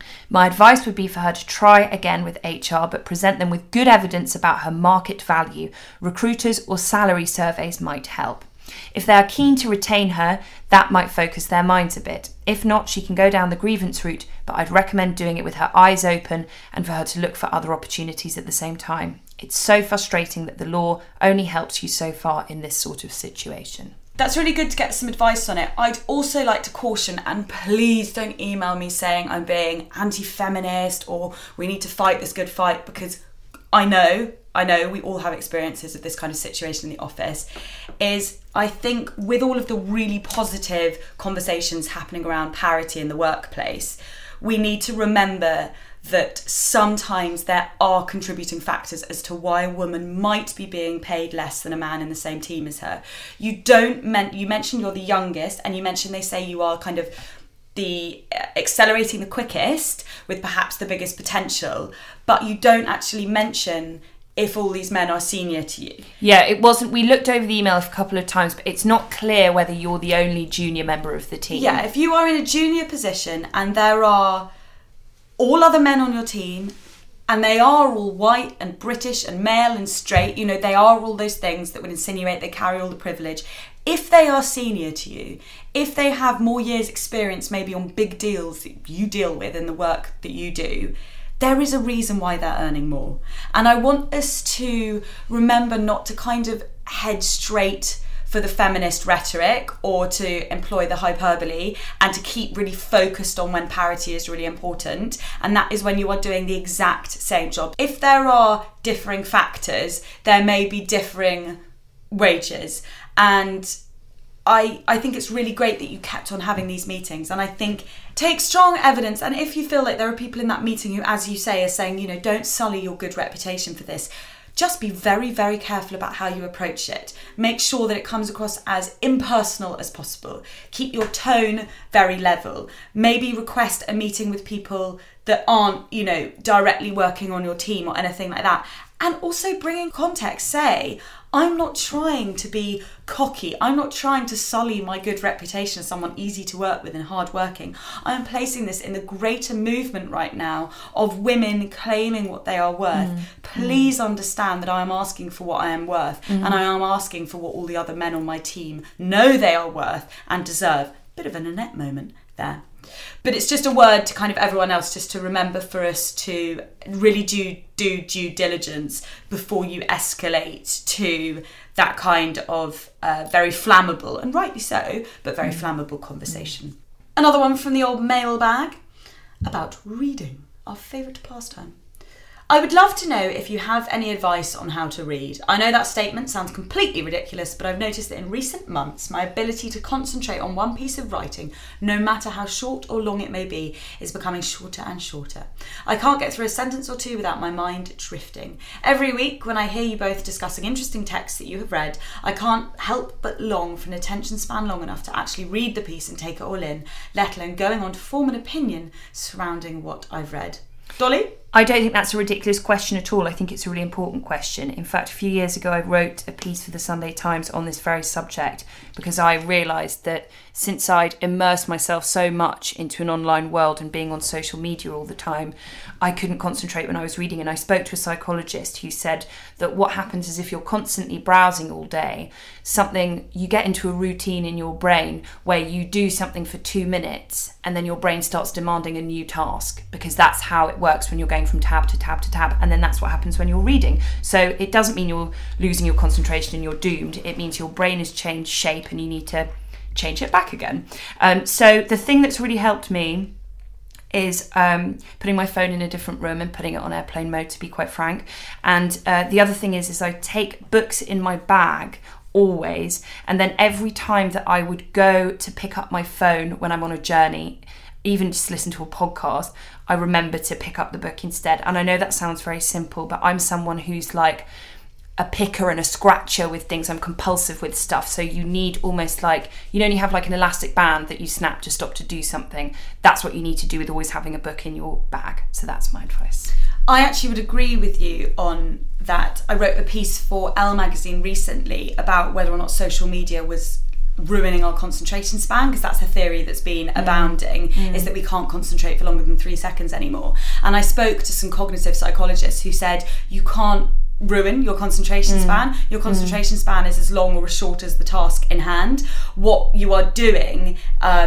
My advice would be for her to try again with HR, but present them with good evidence about her market value. Recruiters or salary surveys might help. If they are keen to retain her, that might focus their minds a bit. If not, she can go down the grievance route, but I'd recommend doing it with her eyes open and for her to look for other opportunities at the same time. It's so frustrating that the law only helps you so far in this sort of situation. That's really good to get some advice on it. I'd also like to caution, and please don't email me saying I'm being anti-feminist or we need to fight this good fight, because I know we all have experiences of this kind of situation in the office. I think with all of the really positive conversations happening around parity in the workplace, we need to remember that sometimes there are contributing factors as to why a woman might be being paid less than a man in the same team as her. You mentioned you're the youngest, and you mentioned they say you are kind of the accelerating the quickest with perhaps the biggest potential, but you don't actually mention if all these men are senior to you. Yeah, it wasn't. We looked over the email a couple of times, but it's not clear whether you're the only junior member of the team. Yeah, if you are in a junior position and there are all other men on your team and they are all white and British and male and straight, they are all those things that would insinuate they carry all the privilege. If they are senior to you, if they have more years experience maybe on big deals that you deal with in the work that you do, there is a reason why they're earning more. And I want us to remember not to kind of head straight for the feminist rhetoric or to employ the hyperbole, and to keep really focused on when parity is really important. And that is when you are doing the exact same job. If there are differing factors, there may be differing wages. And I think it's really great that you kept on having these meetings, and I think take strong evidence. And if you feel like there are people in that meeting who, as you say, are saying, don't sully your good reputation for this, just be very, very careful about how you approach it. Make sure that it comes across as impersonal as possible. Keep your tone very level. Maybe request a meeting with people that aren't, directly working on your team or anything like that. And also bring in context. Say, I'm not trying to be cocky. I'm not trying to sully my good reputation as someone easy to work with and hardworking. I am placing this in the greater movement right now of women claiming what they are worth. Please understand that I am asking for what I am worth, and I am asking for what all the other men on my team know they are worth and deserve. Bit of an Annette moment there. But it's just a word to kind of everyone else, just to remember for us to really do due diligence before you escalate to that kind of very flammable, and rightly so, but very flammable conversation. Another one from the old mailbag about reading, our favourite pastime. I would love to know if you have any advice on how to read. I know that statement sounds completely ridiculous, but I've noticed that in recent months, my ability to concentrate on one piece of writing, no matter how short or long it may be, is becoming shorter and shorter. I can't get through a sentence or two without my mind drifting. Every week, when I hear you both discussing interesting texts that you have read, I can't help but long for an attention span long enough to actually read the piece and take it all in, let alone going on to form an opinion surrounding what I've read. Dolly? I don't think that's a ridiculous question at all. I think it's a really important question. In fact, a few years ago, I wrote a piece for the Sunday Times on this very subject because I realised that since I'd immersed myself so much into an online world and being on social media all the time, I couldn't concentrate when I was reading. And I spoke to a psychologist who said that what happens is if you're constantly browsing all day, you get into a routine in your brain where you do something for 2 minutes and then your brain starts demanding a new task, because that's how it works when you're going from tab to tab to tab, and then that's what happens when you're reading. So it doesn't mean you're losing your concentration and you're doomed. It means your brain has changed shape and you need to change it back again. So the thing that's really helped me is putting my phone in a different room and putting it on airplane mode, to be quite frank. And the other thing is I take books in my bag always, and then every time that I would go to pick up my phone when I'm on a journey, even just listen to a podcast, I remember to pick up the book instead. And I know that sounds very simple, but I'm someone who's like a picker and a scratcher with things. I'm compulsive with stuff. So you need almost like, you only have like an elastic band that you snap to stop to do something. That's what you need to do with always having a book in your bag. So that's my advice. I actually would agree with you on that. I wrote a piece for Elle magazine recently about whether or not social media was ruining our concentration span, because that's a theory that's been abounding, is that we can't concentrate for longer than 3 seconds anymore. And I spoke to some cognitive psychologists who said you can't ruin your concentration span. Your concentration span is as long or as short as the task in hand. What you are doing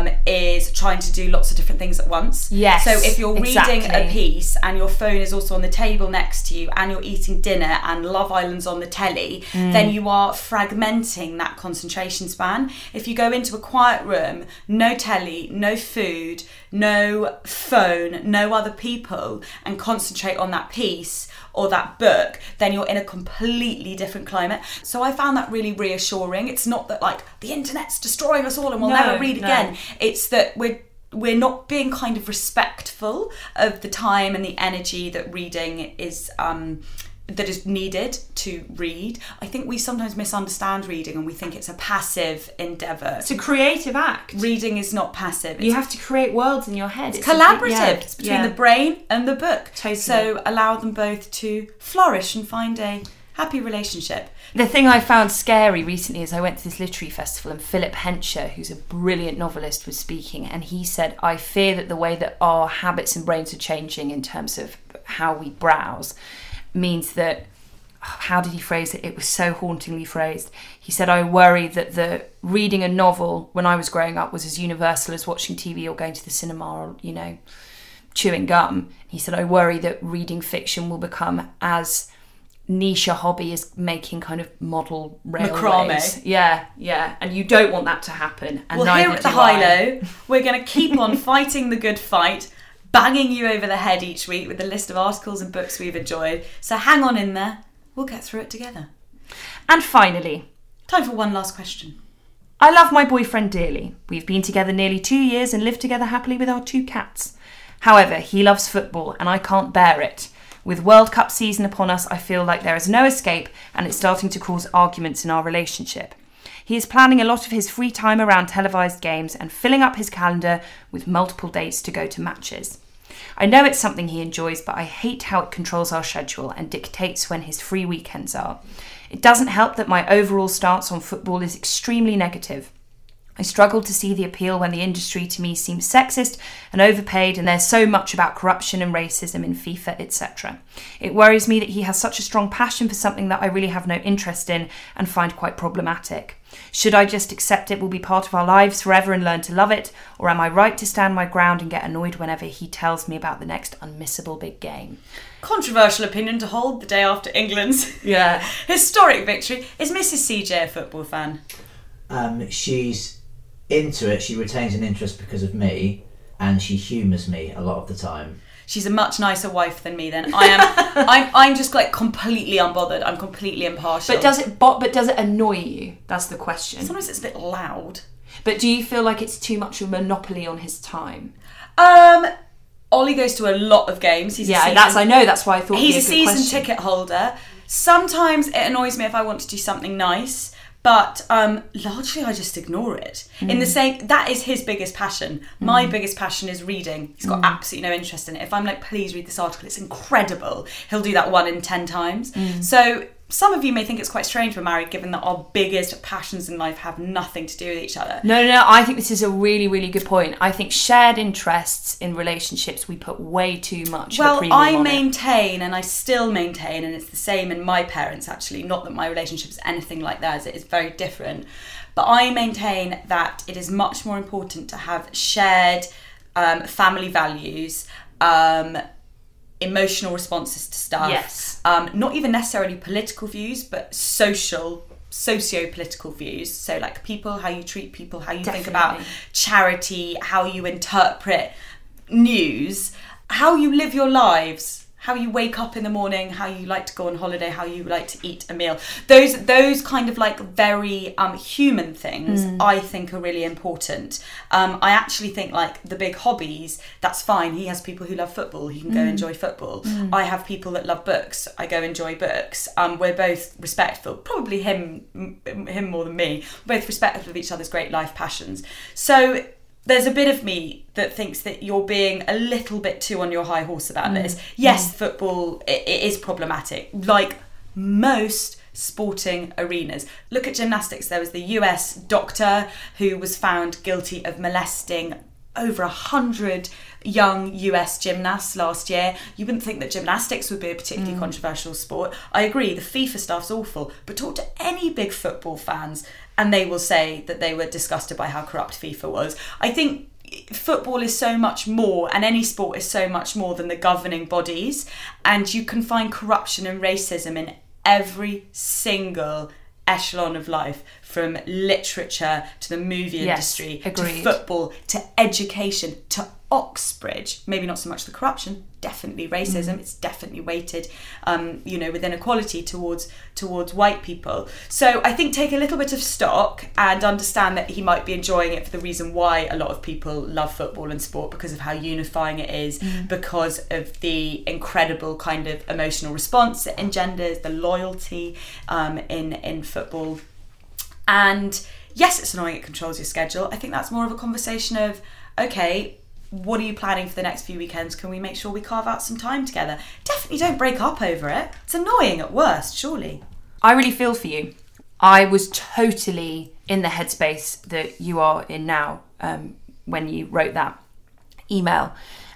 is trying to do lots of different things at once. Yes, so if you're reading a piece and your phone is also on the table next to you and you're eating dinner and Love Island's on the telly, then you are fragmenting that concentration span. If you go into a quiet room, no telly, no food, no phone, no other people, and concentrate on that piece or that book, then you're in a completely different climate. So I found that really reassuring. It's not that like the internet's destroying us all and we'll never read again. It's that we're not being kind of respectful of the time and the energy that reading is that is needed to read. I think we sometimes misunderstand reading and we think it's a passive endeavour. It's a creative act. Reading is not passive. You have to create worlds in your head. It's collaborative. It's between the brain and the book. Totally. So allow them both to flourish and find a happy relationship. The thing I found scary recently is I went to this literary festival and Philip Hensher, who's a brilliant novelist, was speaking, and he said, I fear that the way that our habits and brains are changing in terms of how we browse means that, how did he phrase it? It was so hauntingly phrased. He said, I worry that the reading a novel when I was growing up was as universal as watching TV or going to the cinema or, you know, chewing gum. He said, I worry that reading fiction will become as niche a hobby as making kind of model railways. Macrame. Yeah. And you don't want that to happen. And well, here at the High-Low, we're going to keep on fighting the good fight, banging you over the head each week with a list of articles and books we've enjoyed. So hang on in there. We'll get through it together. And finally, time for one last question. I love my boyfriend dearly. We've been together nearly 2 years and lived together happily with our 2 cats. However, he loves football and I can't bear it. With World Cup season upon us, I feel like there is no escape and it's starting to cause arguments in our relationship. He is planning a lot of his free time around televised games and filling up his calendar with multiple dates to go to matches. I know it's something he enjoys, but I hate how it controls our schedule and dictates when his free weekends are. It doesn't help that my overall stance on football is extremely negative. I struggle to see the appeal when the industry to me seems sexist and overpaid, and there's so much about corruption and racism in FIFA, etc. It worries me that he has such a strong passion for something that I really have no interest in and find quite problematic. Should I just accept it will be part of our lives forever and learn to love it, or am I right to stand my ground and get annoyed whenever he tells me about the next unmissable big game? Controversial opinion to hold the day after England's historic victory. Is Mrs. CJ a football fan? She's into it. She retains an interest because of me, and she humours me a lot of the time. She's a much nicer wife than me. Then I am. I'm just like completely unbothered. I'm completely impartial. But does it annoy you? That's the question. Sometimes it's a bit loud. But do you feel like it's too much of a monopoly on his time? Ollie goes to a lot of games. I know. That's why I thought he's a season ticket holder. Sometimes it annoys me if I want to do something nice. But largely I just ignore it. In the same, that is his biggest passion. My biggest passion is reading. He's got absolutely no interest in it. If I'm like, please read this article, it's incredible, he'll do that 1 in 10 times. So some of you may think it's quite strange we're married, given that our biggest passions in life have nothing to do with each other. No, I think this is a really, really good point. I think shared interests in relationships, we put way too much of a premium on it. Well, I maintain, and I still maintain, and it's the same in my parents actually, not that my relationship is anything like theirs, it is very different, but I maintain that it is much more important to have shared family values, emotional responses to stuff. Yes. Not even necessarily political views, but socio-political views. So like people, how you treat people, how you think about charity, how you interpret news, how you live your lives, how you wake up in the morning, how you like to go on holiday, how you like to eat a meal. Those kind of like very human things I think are really important. I actually think like the big hobbies, that's fine. He has people who love football, he can go enjoy football. I have people that love books, I go enjoy books. We're both respectful, probably him more than me, both respectful of each other's great life passions. So there's a bit of me that thinks that you're being a little bit too on your high horse about this. Yes, football, it is problematic, like most sporting arenas. Look at gymnastics. There was the US doctor who was found guilty of molesting over 100 young US gymnasts last year. You wouldn't think that gymnastics would be a particularly controversial sport. I agree, the FIFA stuff's awful, but talk to any big football fans and they will say that they were disgusted by how corrupt FIFA was. I think football is so much more, and any sport is so much more than the governing bodies, and you can find corruption and racism in every single echelon of life, from literature to the movie industry, to football, to education, to Oxbridge. Maybe not so much the corruption, definitely racism. It's definitely weighted, with inequality towards white people. So I think take a little bit of stock and understand that he might be enjoying it for the reason why a lot of people love football and sport, because of how unifying it is, because of the incredible kind of emotional response it engenders, the loyalty in football. And yes, it's annoying, it controls your schedule. I think that's more of a conversation of, okay, what are you planning for the next few weekends? Can we make sure we carve out some time together? Definitely don't break up over it. It's annoying at worst, surely. I really feel for you. I was totally in the headspace that you are in now when you wrote that email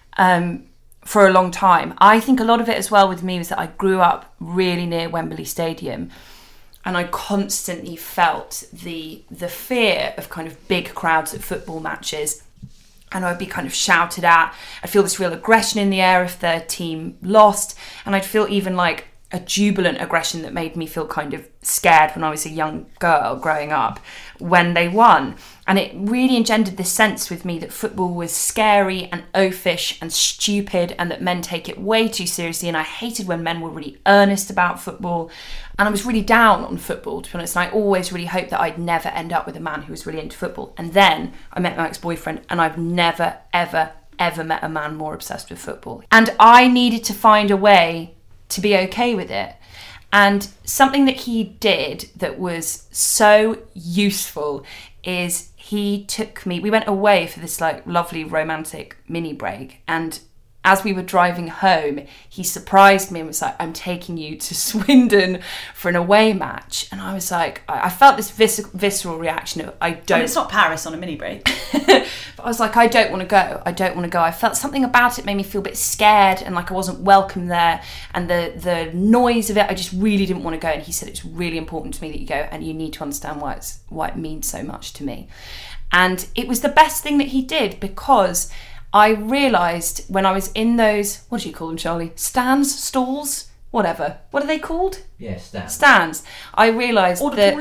for a long time. I think a lot of it as well with me was that I grew up really near Wembley Stadium, and I constantly felt the fear of kind of big crowds at football matches. And I'd be kind of shouted at. I'd feel this real aggression in the air if their team lost. And I'd feel even like a jubilant aggression that made me feel kind of scared when I was a young girl growing up when they won. And it really engendered this sense with me that football was scary and oafish and stupid, and that men take it way too seriously. And I hated when men were really earnest about football. And I was really down on football, to be honest. And I always really hoped that I'd never end up with a man who was really into football. And then I met my ex-boyfriend, and I've never, ever, ever met a man more obsessed with football. And I needed to find a way to be okay with it. And something that he did that was so useful is he took me, we went away for this like lovely romantic mini break, and as we were driving home, he surprised me and was like, I'm taking you to Swindon for an away match. And I was like, I felt this visceral reaction of, it's not Paris on a mini break. But I was like, I don't want to go. I felt something about it made me feel a bit scared and like I wasn't welcome there. And the noise of it, I just really didn't want to go. And he said, it's really important to me that you go, and you need to understand why it means so much to me. And it was the best thing that he did, because I realised when I was in those, what do you call them, Charlie? Stands? Stalls? Whatever. What are they called? Yeah, stands. Stands. I realised that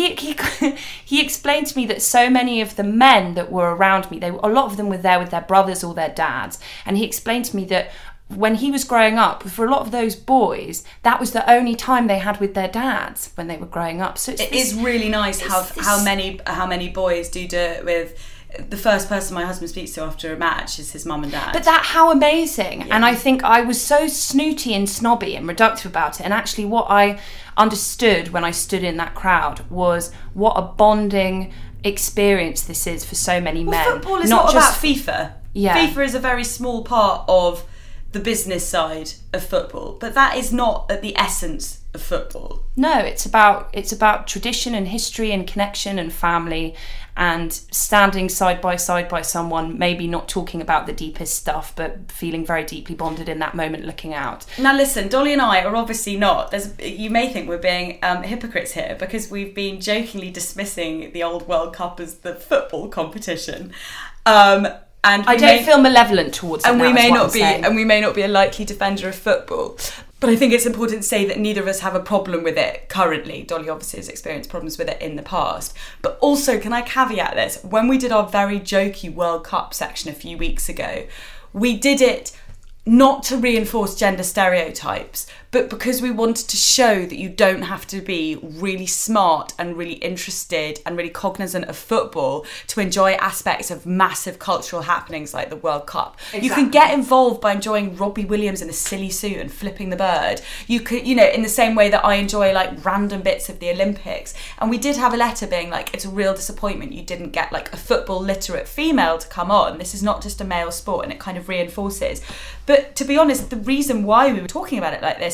he explained to me that so many of the men that were around me, a lot of them were there with their brothers or their dads. And he explained to me that when he was growing up, for a lot of those boys, that was the only time they had with their dads when they were growing up. So it is really nice how many boys do it with. The first person my husband speaks to after a match is his mum and dad. But how amazing. Yeah. And I think I was so snooty and snobby and reductive about it. And actually what I understood when I stood in that crowd was what a bonding experience this is for so many men. Football is not about FIFA. Yeah. FIFA is a very small part of the business side of football, but that is not at the essence of football. No, it's about tradition and history and connection and family, and standing side by someone, maybe not talking about the deepest stuff, but feeling very deeply bonded in that moment, looking out. Now listen, Dolly and I are obviously not. You may think we're being hypocrites here, because we've been jokingly dismissing the old World Cup as the football competition. And I don't feel malevolent towards it. And we may not be a likely defender of football. But I think it's important to say that neither of us have a problem with it currently. Dolly obviously has experienced problems with it in the past. But also, can I caveat this? When we did our very jokey World Cup section a few weeks ago, we did it not to reinforce gender stereotypes, but because we wanted to show that you don't have to be really smart and really interested and really cognizant of football to enjoy aspects of massive cultural happenings like the World Cup. Exactly. You can get involved by enjoying Robbie Williams in a silly suit and flipping the bird. You could, in the same way that I enjoy like random bits of the Olympics. And we did have a letter being like, it's a real disappointment you didn't get like a football literate female to come on. This is not just a male sport, and it kind of reinforces. But to be honest, the reason why we were talking about it like this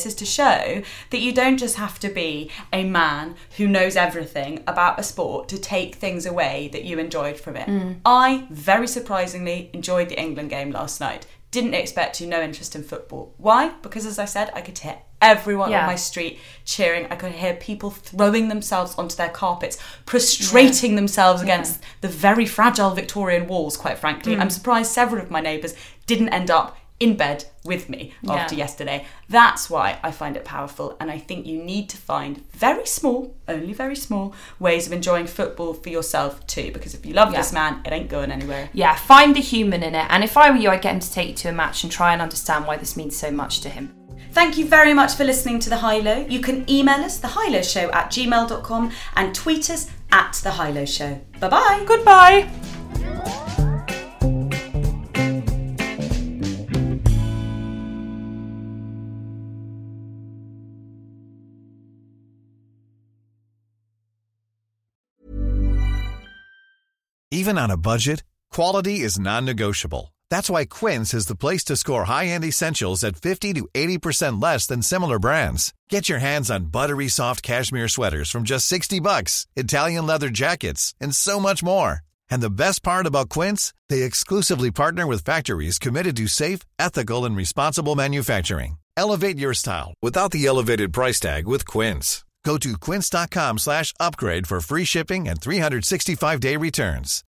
is to show that you don't just have to be a man who knows everything about a sport to take things away that you enjoyed from it. I, very surprisingly, enjoyed the England game last night. Didn't expect to, no interest in football. Why? Because, as I said, I could hear everyone on my street cheering. I could hear people throwing themselves onto their carpets, prostrating themselves against the very fragile Victorian walls, quite frankly. I'm surprised several of my neighbours didn't end up in bed with me after yesterday. That's why I find it powerful, and I think you need to find very small, only very small, ways of enjoying football for yourself too, because if you love this man, it ain't going anywhere. Yeah, find the human in it, and if I were you, I'd get him to take you to a match and try and understand why this means so much to him. Thank you very much for listening to The High Low. You can email us, thehighlowshow@gmail.com, and tweet us @The High Low Show. Bye-bye. Goodbye. Even on a budget, quality is non-negotiable. That's why Quince is the place to score high-end essentials at 50 to 80% less than similar brands. Get your hands on buttery soft cashmere sweaters from just $60, Italian leather jackets, and so much more. And the best part about Quince, they exclusively partner with factories committed to safe, ethical, and responsible manufacturing. Elevate your style without the elevated price tag with Quince. Go to quince.com/upgrade for free shipping and 365-day returns.